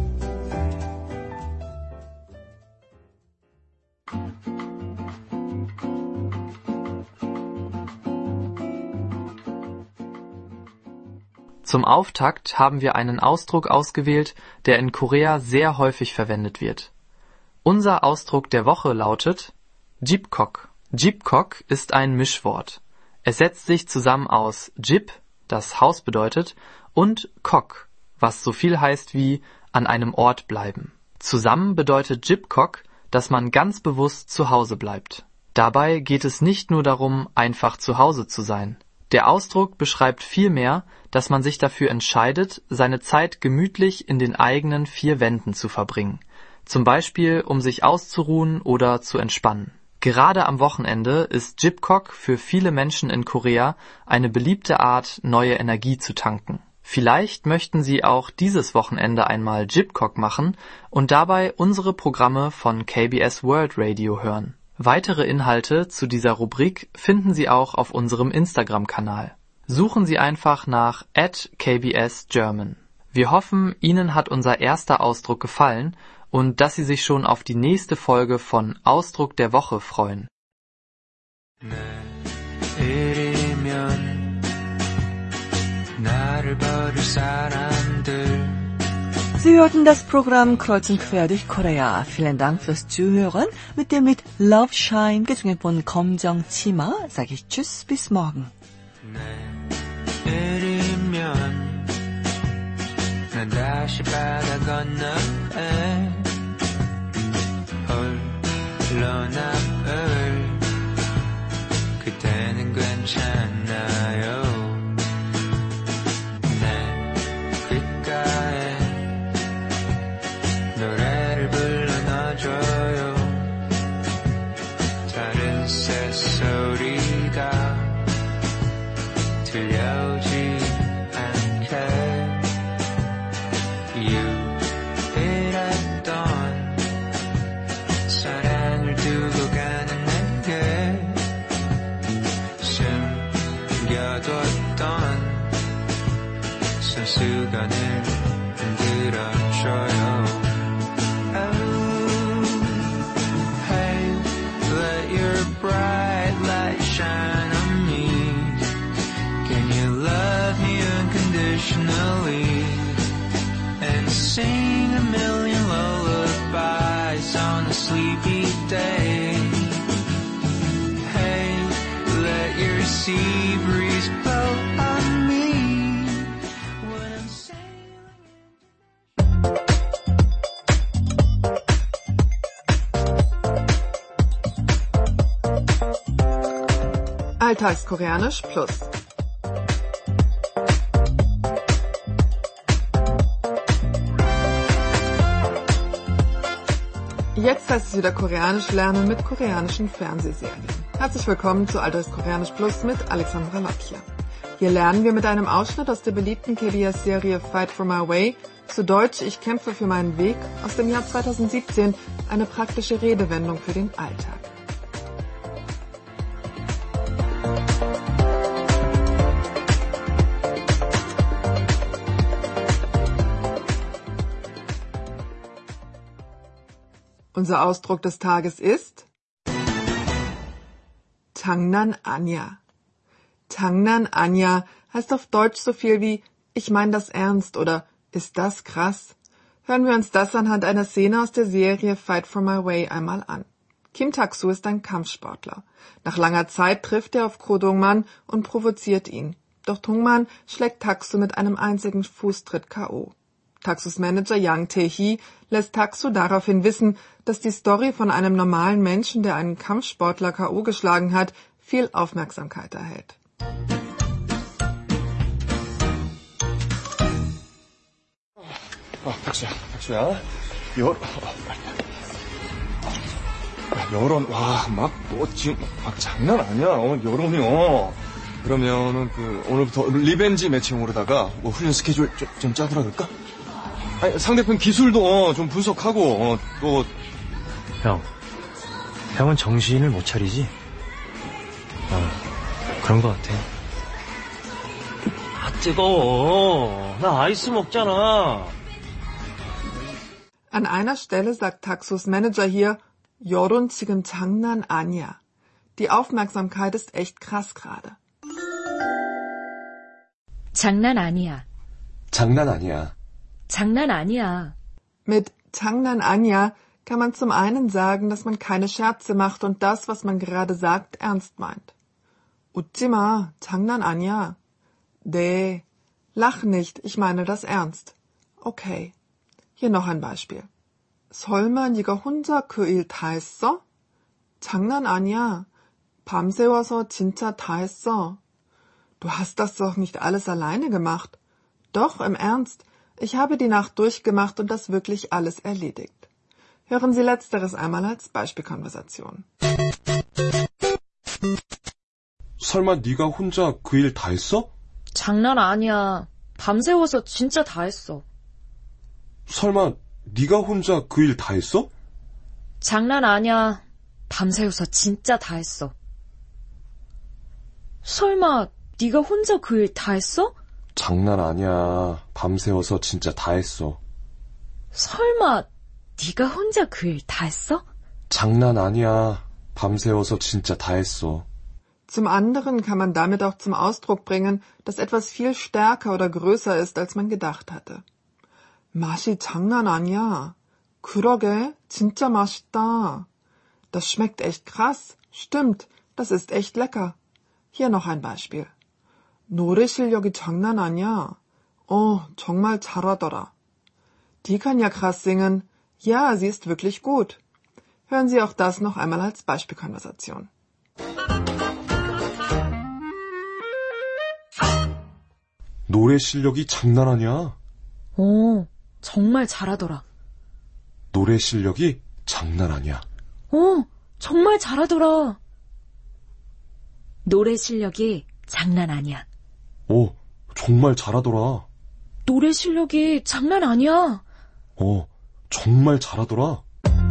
Zum Auftakt haben wir einen Ausdruck ausgewählt, der in Korea sehr häufig verwendet wird. Unser Ausdruck der Woche lautet Jipkok. Jipkok ist ein Mischwort. Es setzt sich zusammen aus Jip, das Haus bedeutet, und Kok, was so viel heißt wie an einem Ort bleiben. Zusammen bedeutet Jipkok, dass man ganz bewusst zu Hause bleibt. Dabei geht es nicht nur darum, einfach zu Hause zu sein. Der Ausdruck beschreibt vielmehr, dass man sich dafür entscheidet, seine Zeit gemütlich in den eigenen vier Wänden zu verbringen. Zum Beispiel, um sich auszuruhen oder zu entspannen. Gerade am Wochenende ist Jipkok für viele Menschen in Korea eine beliebte Art, neue Energie zu tanken. Vielleicht möchten Sie auch dieses Wochenende einmal Jipkok machen und dabei unsere Programme von K B S World Radio hören. Weitere Inhalte zu dieser Rubrik finden Sie auch auf unserem Instagram-Kanal. Suchen Sie einfach nach at K B S German. Wir hoffen, Ihnen hat unser erster Ausdruck gefallen und dass Sie sich schon auf die nächste Folge von Ausdruck der Woche freuen. Sie hörten das Programm Kreuz und Quer durch Korea. Vielen Dank fürs Zuhören. Mit dem Lied Love Shine, gesungen von Komjong Chima, sage ich Tschüss, bis morgen. 내리면 난 다시 다시 바다 건너에 홀로 나을 그때는 괜찮나요 내 귓가에 노래를 불러 넣어줘요 다른 새소리가 들려오지 않게 유일했던 사랑을 두고 가는 내게 숨겨뒀던 손수건을 흔들어줘요 Oh, hey, let your bright light shine on me Can you love me unconditionally And sing a million lullabies on a sleepy day Hey, let your sea breeze blow on me When I'm sailing Alltagskoreanisch Plus. Jetzt heißt es wieder Koreanisch lernen mit koreanischen Fernsehserien. Herzlich willkommen zu Alltagskoreanisch Plus mit Alexandra Lottcher. Hier lernen wir mit einem Ausschnitt aus der beliebten K B S-Serie Fight for My Way, zu Deutsch Ich kämpfe für meinen Weg, aus dem Jahr zweitausendsiebzehn, eine praktische Redewendung für den Alltag. Unser Ausdruck des Tages ist 장난 아니야. 장난 아니야 heißt auf Deutsch so viel wie ich mein das ernst oder ist das krass? Hören wir uns das anhand einer Szene aus der Serie Fight for My Way einmal an. Kim Tak-soo ist ein Kampfsportler. Nach langer Zeit trifft er auf Ko Dong-man und provoziert ihn. Doch Dong-man schlägt Tak-soo mit einem einzigen Fußtritt K O Tak-soos Manager Yang Tae-hee lässt Tak-soo daraufhin wissen, dass die Story von einem normalen Menschen, der einen Kampfsportler K O geschlagen hat, viel Aufmerksamkeit erhält. 아, 탁수야, 탁수야. 여, 여론, 와, 막, 뭐, 지금, 막 장난 아니야. 오늘 여론이요. 그러면은, 그, 오늘부터 리벤지 매칭으로다가, 뭐, 훈련 스케줄 좀, 좀 짜더라 그럴까? 아니, 상대편 기술도 좀 분석하고, 어, 또. 형, 형은 정신을 못 차리지? 어, 그런 것 같아. 아, 뜨거워. 나 아이스 먹잖아. An einer Stelle sagt Tak-soos Manager hier, 여론 지금 장난 아니야. Die Aufmerksamkeit ist echt krass gerade. 장난 아니야. 장난 아니야. 장난 아니야. Mit 장난 아니야 kann man zum einen sagen, dass man keine Scherze macht und das, was man gerade sagt, ernst meint. 웃지 마, 장난 아니야. 네, lach nicht, ich meine das ernst. Okay. Hier noch ein Beispiel. 설마 네가 혼자 그 일 다 했어? 장난 아니야. 밤새워서 진짜 다 했어. Du hast das doch nicht alles alleine gemacht. Doch, im Ernst. Ich habe die Nacht durchgemacht und das wirklich alles erledigt. Hören Sie Letzteres einmal als Beispielkonversation. 설마 네가 혼자 그 일 다 했어? 장난 아니야. 밤새워서 진짜 다 했어. 설마 네가 혼자 그 일 다 했어? 장난 아니야. 밤새워서 진짜 다 했어. 설마 네가 혼자 그 일 다 했어? 장난 아니야. 밤새워서 진짜 다 했어. 설마 네가 혼자 그 일 다 했어? 장난 아니야. 밤새워서 진짜 다 했어. Zum anderen kann man damit auch zum Ausdruck bringen, dass etwas viel stärker oder größer ist, als man gedacht hatte. 맛이 장난 아니야. 그러게, 진짜 맛있다. Das schmeckt echt krass. Stimmt, das ist echt lecker. Hier noch ein Beispiel. 노래 실력이 장난 아니야. 어, 정말 잘하더라. Die kann ja krass singen. Ja, sie ist wirklich gut. Hören Sie auch das noch einmal als Beispielkonversation. 노래 실력이 장난 아니야. 오, 정말 잘하더라. 노래 실력이 장난 아니야. 오, 정말 잘하더라. 노래 실력이 장난 아니야. 오, 정말 잘하더라. 노래 실력이 장난 아니야. 어, 정말 잘하더라.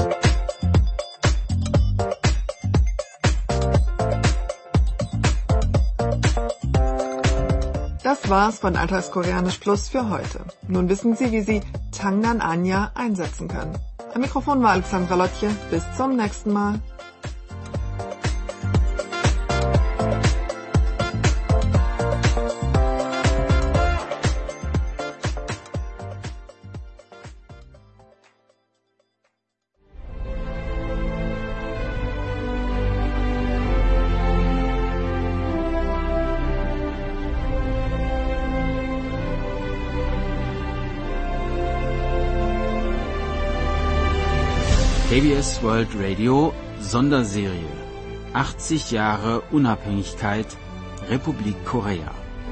Das war's von Alltagskoreanisch Plus für heute. Nun wissen Sie, wie Sie Changnan Anya einsetzen können. Am Mikrofon war Alexandra Lottje. Bis zum nächsten Mal. K B S World Radio Sonderserie achtzig Jahre Unabhängigkeit Republik Korea.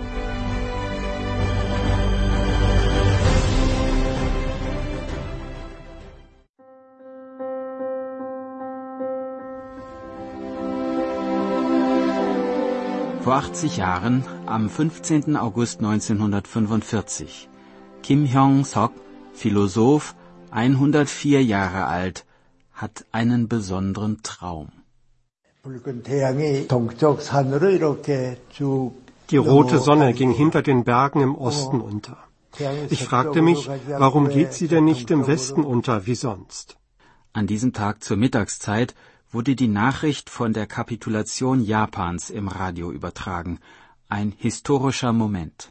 Vor achtzig Jahren, am fünfzehnten August neunzehnhundertfünfundvierzig, Kim Hyong-sok, Philosoph, hundertvier Jahre alt, hat einen besonderen Traum. Die rote Sonne ging hinter den Bergen im Osten unter. Ich fragte mich, warum geht sie denn nicht im Westen unter wie sonst? An diesem Tag zur Mittagszeit wurde die Nachricht von der Kapitulation Japans im Radio übertragen. Ein historischer Moment.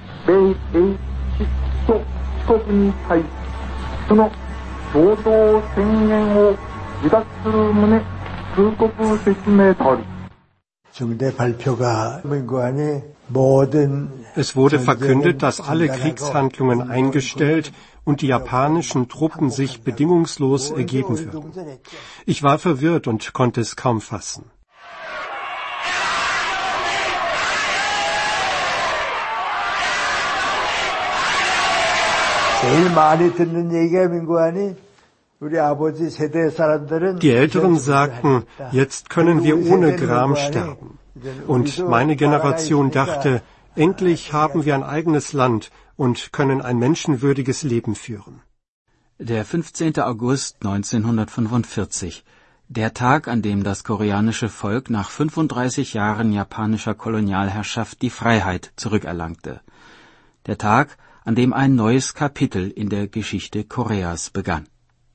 Es wurde verkündet, dass alle Kriegshandlungen eingestellt und die japanischen Truppen sich bedingungslos ergeben würden. Ich war verwirrt und konnte es kaum fassen. Die Älteren sagten, jetzt können wir ohne Gram sterben. Und meine Generation dachte, endlich haben wir ein eigenes Land und können ein menschenwürdiges Leben führen. Der fünfzehnte August neunzehnhundertfünfundvierzig, der Tag, an dem das koreanische Volk nach fünfunddreißig Jahren japanischer Kolonialherrschaft die Freiheit zurückerlangte. Der Tag, an dem ein neues Kapitel in der Geschichte Koreas begann.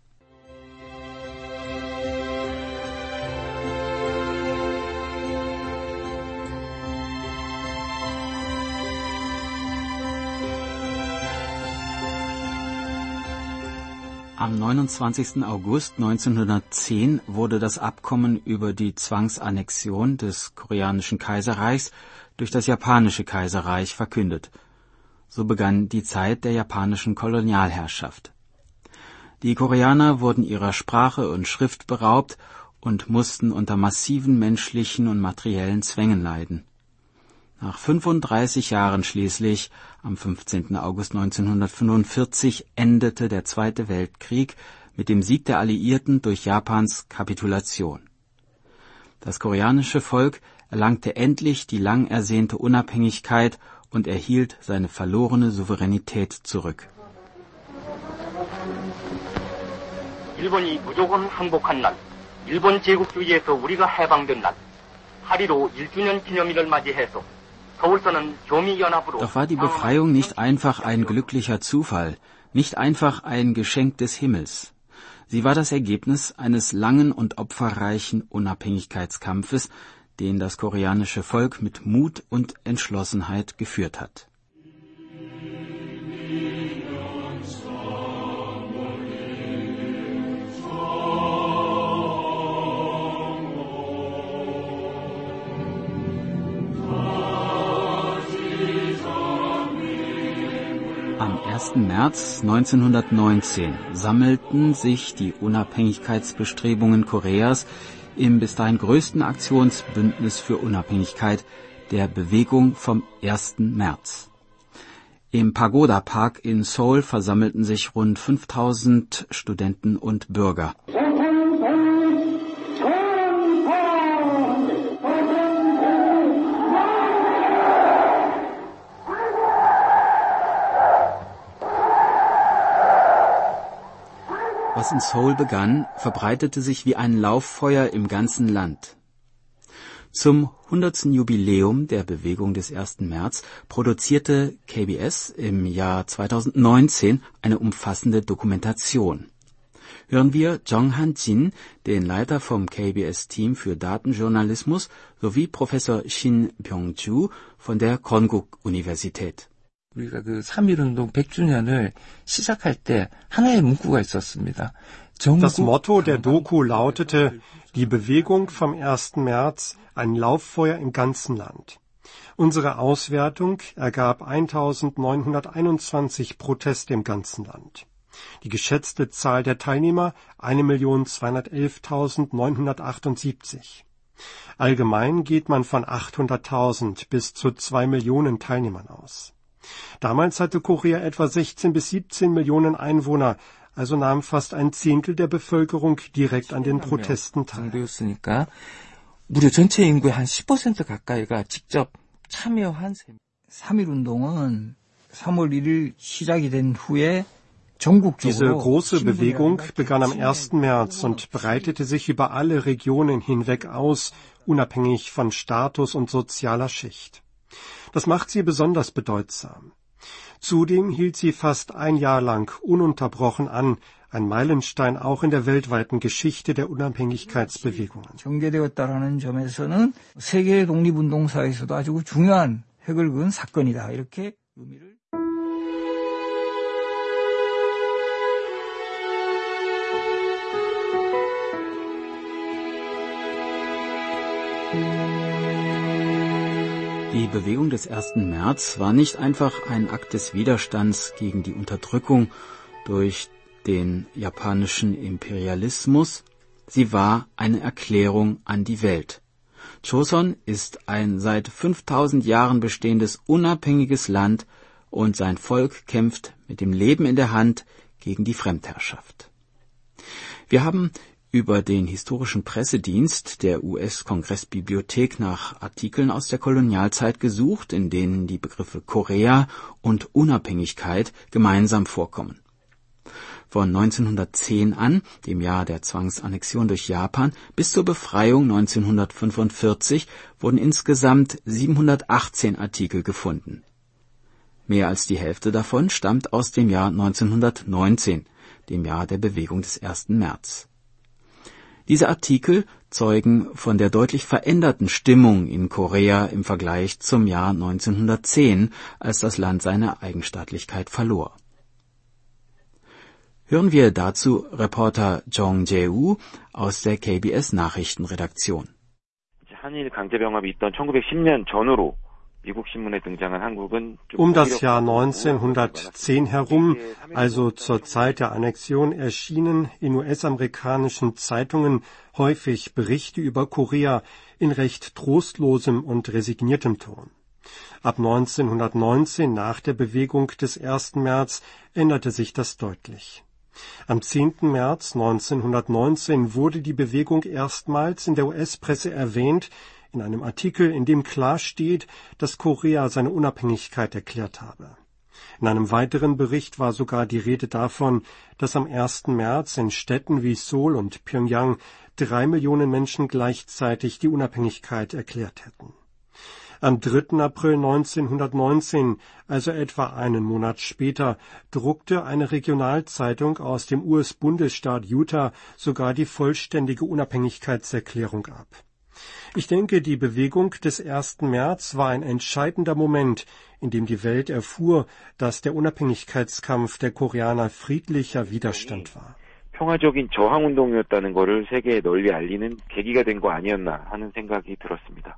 Am neunundzwanzigsten August neunzehnhundertzehn wurde das Abkommen über die Zwangsannexion des koreanischen Kaiserreichs durch das japanische Kaiserreich verkündet. So begann die Zeit der japanischen Kolonialherrschaft. Die Koreaner wurden ihrer Sprache und Schrift beraubt und mussten unter massiven menschlichen und materiellen Zwängen leiden. Nach fünfunddreißig Jahren schließlich, am fünfzehnten August neunzehnhundertfünfundvierzig, endete der Zweite Weltkrieg mit dem Sieg der Alliierten durch Japans Kapitulation. Das koreanische Volk erlangte endlich die lang ersehnte Unabhängigkeit und erhielt seine verlorene Souveränität zurück. 일본이 무조건 항복한 날, 일본 제국주의에서 우리가 해방된 날, 하리로 일 주년 기념일을 맞이해서 Doch war die Befreiung nicht einfach ein glücklicher Zufall, nicht einfach ein Geschenk des Himmels. Sie war das Ergebnis eines langen und opferreichen Unabhängigkeitskampfes, den das koreanische Volk mit Mut und Entschlossenheit geführt hat. Am ersten März neunzehnhundertneunzehn sammelten sich die Unabhängigkeitsbestrebungen Koreas im bis dahin größten Aktionsbündnis für Unabhängigkeit, der Bewegung vom ersten März. Im Pagoda Park in Seoul versammelten sich rund fünftausend Studenten und Bürger. Was in Seoul begann, verbreitete sich wie ein Lauffeuer im ganzen Land. Zum hundertsten Jubiläum der Bewegung des ersten März produzierte K B S im Jahr zweitausendneunzehn eine umfassende Dokumentation. Hören wir Jong Han-jin, den Leiter vom K B S-Team für Datenjournalismus, sowie Professor Shin Byung-ju von der Konkuk-Universität. 우리가 그 삼일운동 백 주년을 시작할 때 하나의 문구가 있었습니다. Das Motto der Doku lautete, die Bewegung vom ersten März, ein Lauffeuer im ganzen Land. Unsere Auswertung ergab eintausendneunhunderteinundzwanzig Proteste im ganzen Land. Die geschätzte Zahl der Teilnehmer eine Million zweihundertelftausendneunhundertachtundsiebzig. Allgemein geht man von achthunderttausend bis zu zwei Millionen Teilnehmern aus. Damals hatte Korea etwa sechzehn bis siebzehn Millionen Einwohner, also nahm fast ein Zehntel der Bevölkerung direkt an den Protesten teil. 무려 전체 인구의 한 십 퍼센트 가까이가 직접 참여한 셈. 삼일운동은 삼월 일일 시작이 된 후에 Diese große Bewegung begann am ersten März und breitete sich über alle Regionen hinweg aus, unabhängig von Status und sozialer Schicht. Das macht sie besonders bedeutsam. Zudem hielt sie fast ein Jahr lang ununterbrochen an, ein Meilenstein auch in der weltweiten Geschichte der Unabhängigkeitsbewegungen. 전개되었다라는 점에서는 세계 독립운동사에서도 아주 중요한 획을 그은 사건이다. 이렇게 의미를. Die Bewegung des ersten März war nicht einfach ein Akt des Widerstands gegen die Unterdrückung durch den japanischen Imperialismus, sie war eine Erklärung an die Welt. Choson ist ein seit fünftausend Jahren bestehendes unabhängiges Land und sein Volk kämpft mit dem Leben in der Hand gegen die Fremdherrschaft. Wir haben über den historischen Pressedienst der U S-Kongressbibliothek nach Artikeln aus der Kolonialzeit gesucht, in denen die Begriffe Korea und Unabhängigkeit gemeinsam vorkommen. Von neunzehnhundertzehn an, dem Jahr der Zwangsannexion durch Japan, bis zur Befreiung neunzehnhundertfünfundvierzig wurden insgesamt siebenhundertachtzehn Artikel gefunden. Mehr als die Hälfte davon stammt aus dem Jahr neunzehnhundertneunzehn, dem Jahr der Bewegung des ersten März. Diese Artikel zeugen von der deutlich veränderten Stimmung in Korea im Vergleich zum Jahr neunzehnhundertzehn, als das Land seine Eigenstaatlichkeit verlor. Hören wir dazu Reporter Jong Jae-woo aus der K B S Nachrichtenredaktion. 한일 강제병합이 있던 천구백십 년 전후로 Um das Jahr neunzehnhundertzehn herum, also zur Zeit der Annexion, erschienen in U S-amerikanischen Zeitungen häufig Berichte über Korea in recht trostlosem und resigniertem Ton. Ab neunzehnhundertneunzehn, nach der Bewegung des ersten März, änderte sich das deutlich. Am zehnten März neunzehnhundertneunzehn wurde die Bewegung erstmals in der U S-Presse erwähnt, in einem Artikel, in dem klar steht, dass Korea seine Unabhängigkeit erklärt habe. In einem weiteren Bericht war sogar die Rede davon, dass am ersten März in Städten wie Seoul und Pyongyang drei Millionen Menschen gleichzeitig die Unabhängigkeit erklärt hätten. Am dritten April neunzehnhundertneunzehn, also etwa einen Monat später, druckte eine Regionalzeitung aus dem U S-Bundesstaat Utah sogar die vollständige Unabhängigkeitserklärung ab. Ich denke, die Bewegung des ersten März war ein entscheidender Moment, in dem die Welt erfuhr, dass der Unabhängigkeitskampf der Koreaner friedlicher Widerstand war. 평화적인 저항운동이었다는 것을 세계에 널리 알리는 계기가 된 거 아니었나 하는 생각이 들었습니다.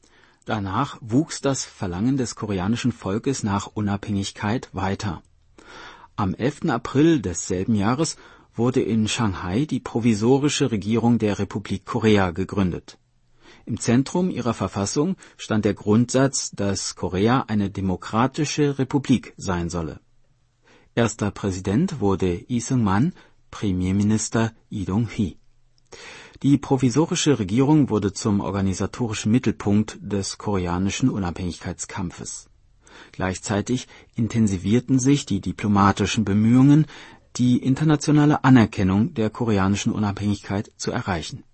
Danach wuchs das Verlangen des koreanischen Volkes nach Unabhängigkeit weiter. Am elften April desselben Jahres wurde in Shanghai die provisorische Regierung der Republik Korea gegründet. Im Zentrum ihrer Verfassung stand der Grundsatz, dass Korea eine demokratische Republik sein solle. Erster Präsident wurde Lee Seung-man, Premierminister Lee Dong-hee. Die provisorische Regierung wurde zum organisatorischen Mittelpunkt des koreanischen Unabhängigkeitskampfes. Gleichzeitig intensivierten sich die diplomatischen Bemühungen, die internationale Anerkennung der koreanischen Unabhängigkeit zu erreichen.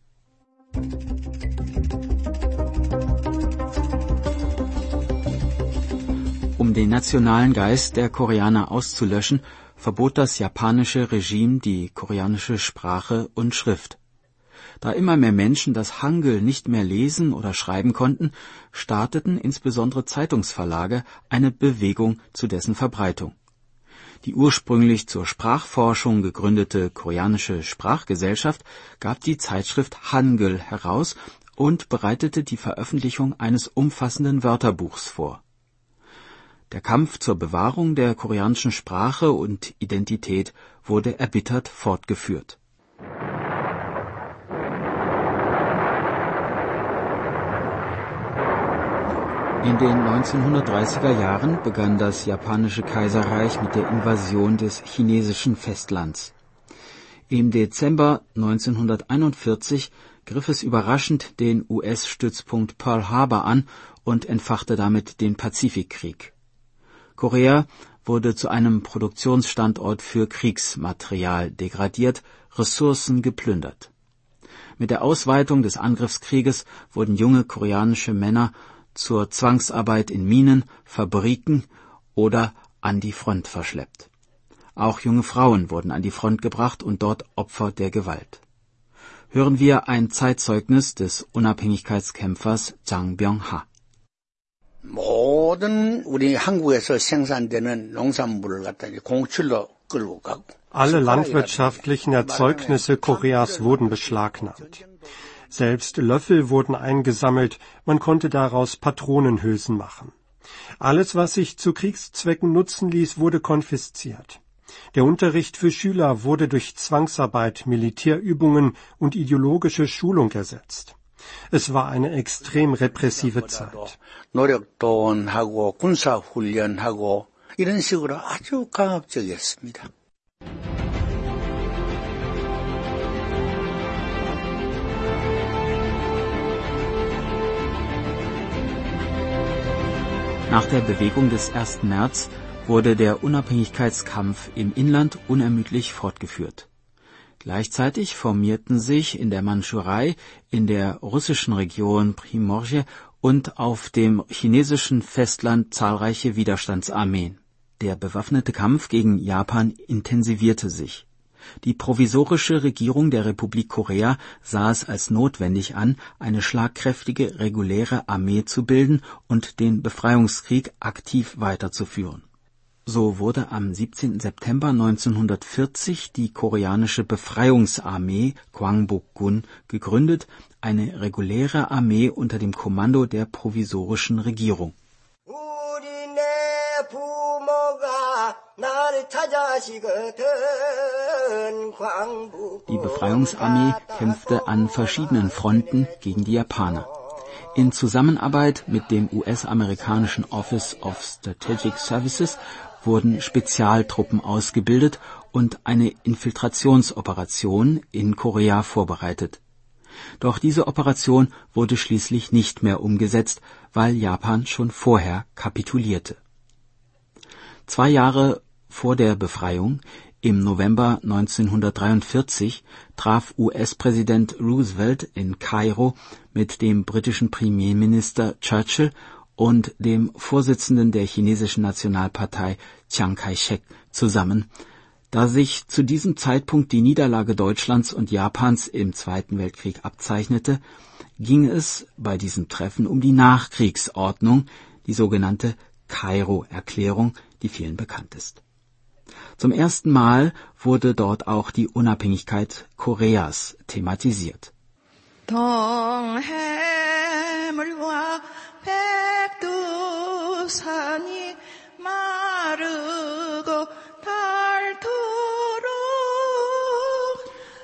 Um den nationalen Geist der Koreaner auszulöschen, verbot das japanische Regime die koreanische Sprache und Schrift. Da immer mehr Menschen das Hangul nicht mehr lesen oder schreiben konnten, starteten insbesondere Zeitungsverlage eine Bewegung zu dessen Verbreitung. Die ursprünglich zur Sprachforschung gegründete Koreanische Sprachgesellschaft gab die Zeitschrift Hangul heraus und bereitete die Veröffentlichung eines umfassenden Wörterbuchs vor. Der Kampf zur Bewahrung der koreanischen Sprache und Identität wurde erbittert fortgeführt. In den neunzehnhundertdreißiger Jahren begann das japanische Kaiserreich mit der Invasion des chinesischen Festlands. Im Dezember neunzehnhunderteinundvierzig griff es überraschend den U S-Stützpunkt Pearl Harbor an und entfachte damit den Pazifikkrieg. Korea wurde zu einem Produktionsstandort für Kriegsmaterial degradiert, Ressourcen geplündert. Mit der Ausweitung des Angriffskrieges wurden junge koreanische Männer zur Zwangsarbeit in Minen, Fabriken oder an die Front verschleppt. Auch junge Frauen wurden an die Front gebracht und dort Opfer der Gewalt. Hören wir ein Zeitzeugnis des Unabhängigkeitskämpfers Jang Byung-ha. 모든 우리 한국에서 생산되는 농산물을 갖다 공출로 끌고 가고 Alle landwirtschaftlichen Erzeugnisse Koreas wurden beschlagnahmt. Selbst Löffel wurden eingesammelt, man konnte daraus Patronenhülsen machen. Alles, was sich zu Kriegszwecken nutzen ließ, wurde konfisziert. Der Unterricht für Schüler wurde durch Zwangsarbeit, Militärübungen und ideologische Schulung ersetzt. Es war eine extrem repressive Zeit. 노력도원하고 군사훈련하고 이런 식으로 아주 강압적이었습니다. Nach der Bewegung des ersten März wurde der Unabhängigkeitskampf im Inland unermüdlich fortgeführt. Gleichzeitig formierten sich in der Mandschurei, in der russischen Region Primorje und auf dem chinesischen Festland zahlreiche Widerstandsarmeen. Der bewaffnete Kampf gegen Japan intensivierte sich. Die provisorische Regierung der Republik Korea sah es als notwendig an, eine schlagkräftige reguläre Armee zu bilden und den Befreiungskrieg aktiv weiterzuführen. So wurde am siebzehnten September neunzehnhundertvierzig die koreanische Befreiungsarmee Gwangbok-gun gegründet, eine reguläre Armee unter dem Kommando der provisorischen Regierung. Die Befreiungsarmee kämpfte an verschiedenen Fronten gegen die Japaner. In Zusammenarbeit mit dem U S-amerikanischen Office of Strategic Services wurden Spezialtruppen ausgebildet und eine Infiltrationsoperation in Korea vorbereitet. Doch diese Operation wurde schließlich nicht mehr umgesetzt, weil Japan schon vorher kapitulierte. Zwei Jahre vor der Befreiung, im November neunzehnhundertdreiundvierzig, traf U S-Präsident Roosevelt in Kairo mit dem britischen Premierminister Churchill und dem Vorsitzenden der chinesischen Nationalpartei Chiang Kai-shek zusammen. Da sich zu diesem Zeitpunkt die Niederlage Deutschlands und Japans im Zweiten Weltkrieg abzeichnete, ging es bei diesem Treffen um die Nachkriegsordnung, die sogenannte Kairo-Erklärung, die vielen bekannt ist. Zum ersten Mal wurde dort auch die Unabhängigkeit Koreas thematisiert.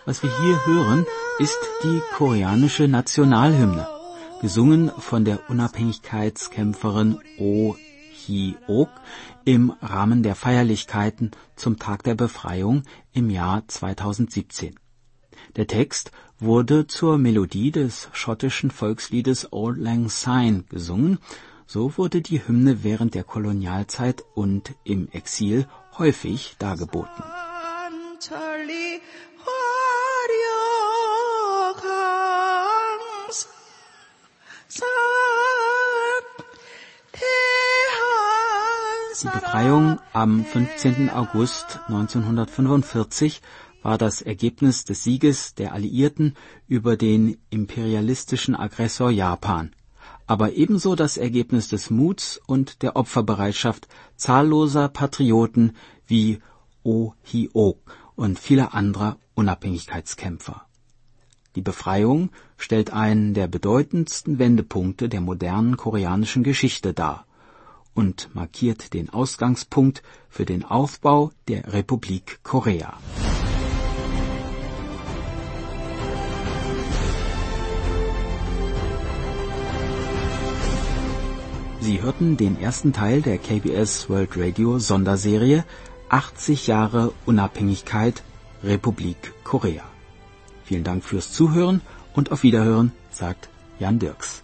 Was wir hier hören, ist die koreanische Nationalhymne, gesungen von der Unabhängigkeitskämpferin Oh Hee-ok im Rahmen der Feierlichkeiten zum Tag der Befreiung im Jahr zweitausendsiebzehn. Der Text wurde zur Melodie des schottischen Volksliedes Auld Lang Syne gesungen. So wurde die Hymne während der Kolonialzeit und im Exil häufig dargeboten. Die Befreiung am fünfzehnten August neunzehnhundertfünfundvierzig war das Ergebnis des Sieges der Alliierten über den imperialistischen Aggressor Japan, aber ebenso das Ergebnis des Muts und der Opferbereitschaft zahlloser Patrioten wie Oh Hee-ok und vieler anderer Unabhängigkeitskämpfer. Die Befreiung stellt einen der bedeutendsten Wendepunkte der modernen koreanischen Geschichte dar und markiert den Ausgangspunkt für den Aufbau der Republik Korea. Sie hörten den ersten Teil der K B S World Radio Sonderserie achtzig Jahre Unabhängigkeit, Republik Korea. Vielen Dank fürs Zuhören und auf Wiederhören, sagt Jan Dirks.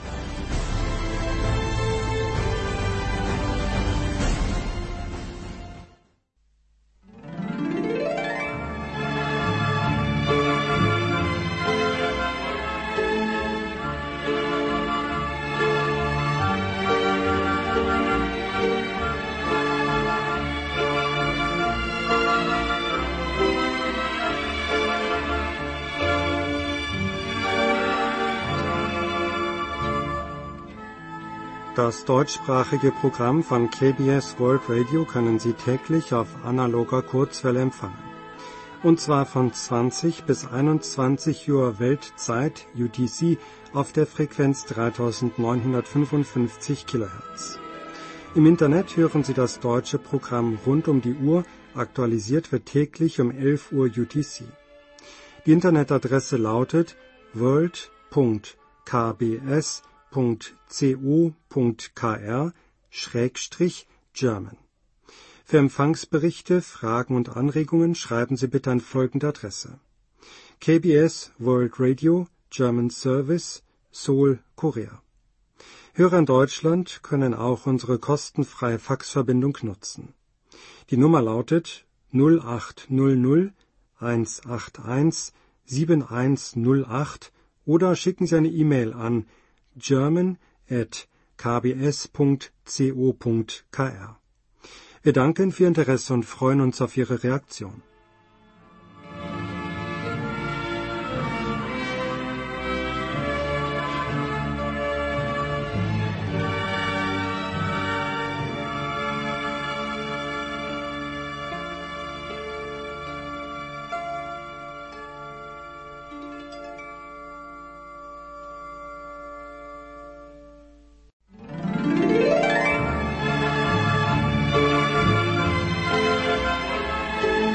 Das deutschsprachige Programm von K B S World Radio können Sie täglich auf analoger Kurzwelle empfangen. Und zwar von zwanzig bis einundzwanzig Uhr Weltzeit U T C auf der Frequenz dreitausendneunhundertfünfundfünfzig Kilohertz. Im Internet hören Sie das deutsche Programm rund um die Uhr, aktualisiert wird täglich um elf Uhr U T C. Die Internetadresse lautet world punkt k b s punkt co punkt k r Schrägstrich German. Für Empfangsberichte, Fragen und Anregungen schreiben Sie bitte an folgende Adresse: K B S World Radio, German Service, Seoul, Korea. Hörer in Deutschland können auch unsere kostenfreie Faxverbindung nutzen. Die Nummer lautet null acht null null eins acht eins sieben eins null acht oder schicken Sie eine E-Mail an german at k b s punkt co punkt k r. Wir danken für Ihr Interesse und freuen uns auf Ihre Reaktion.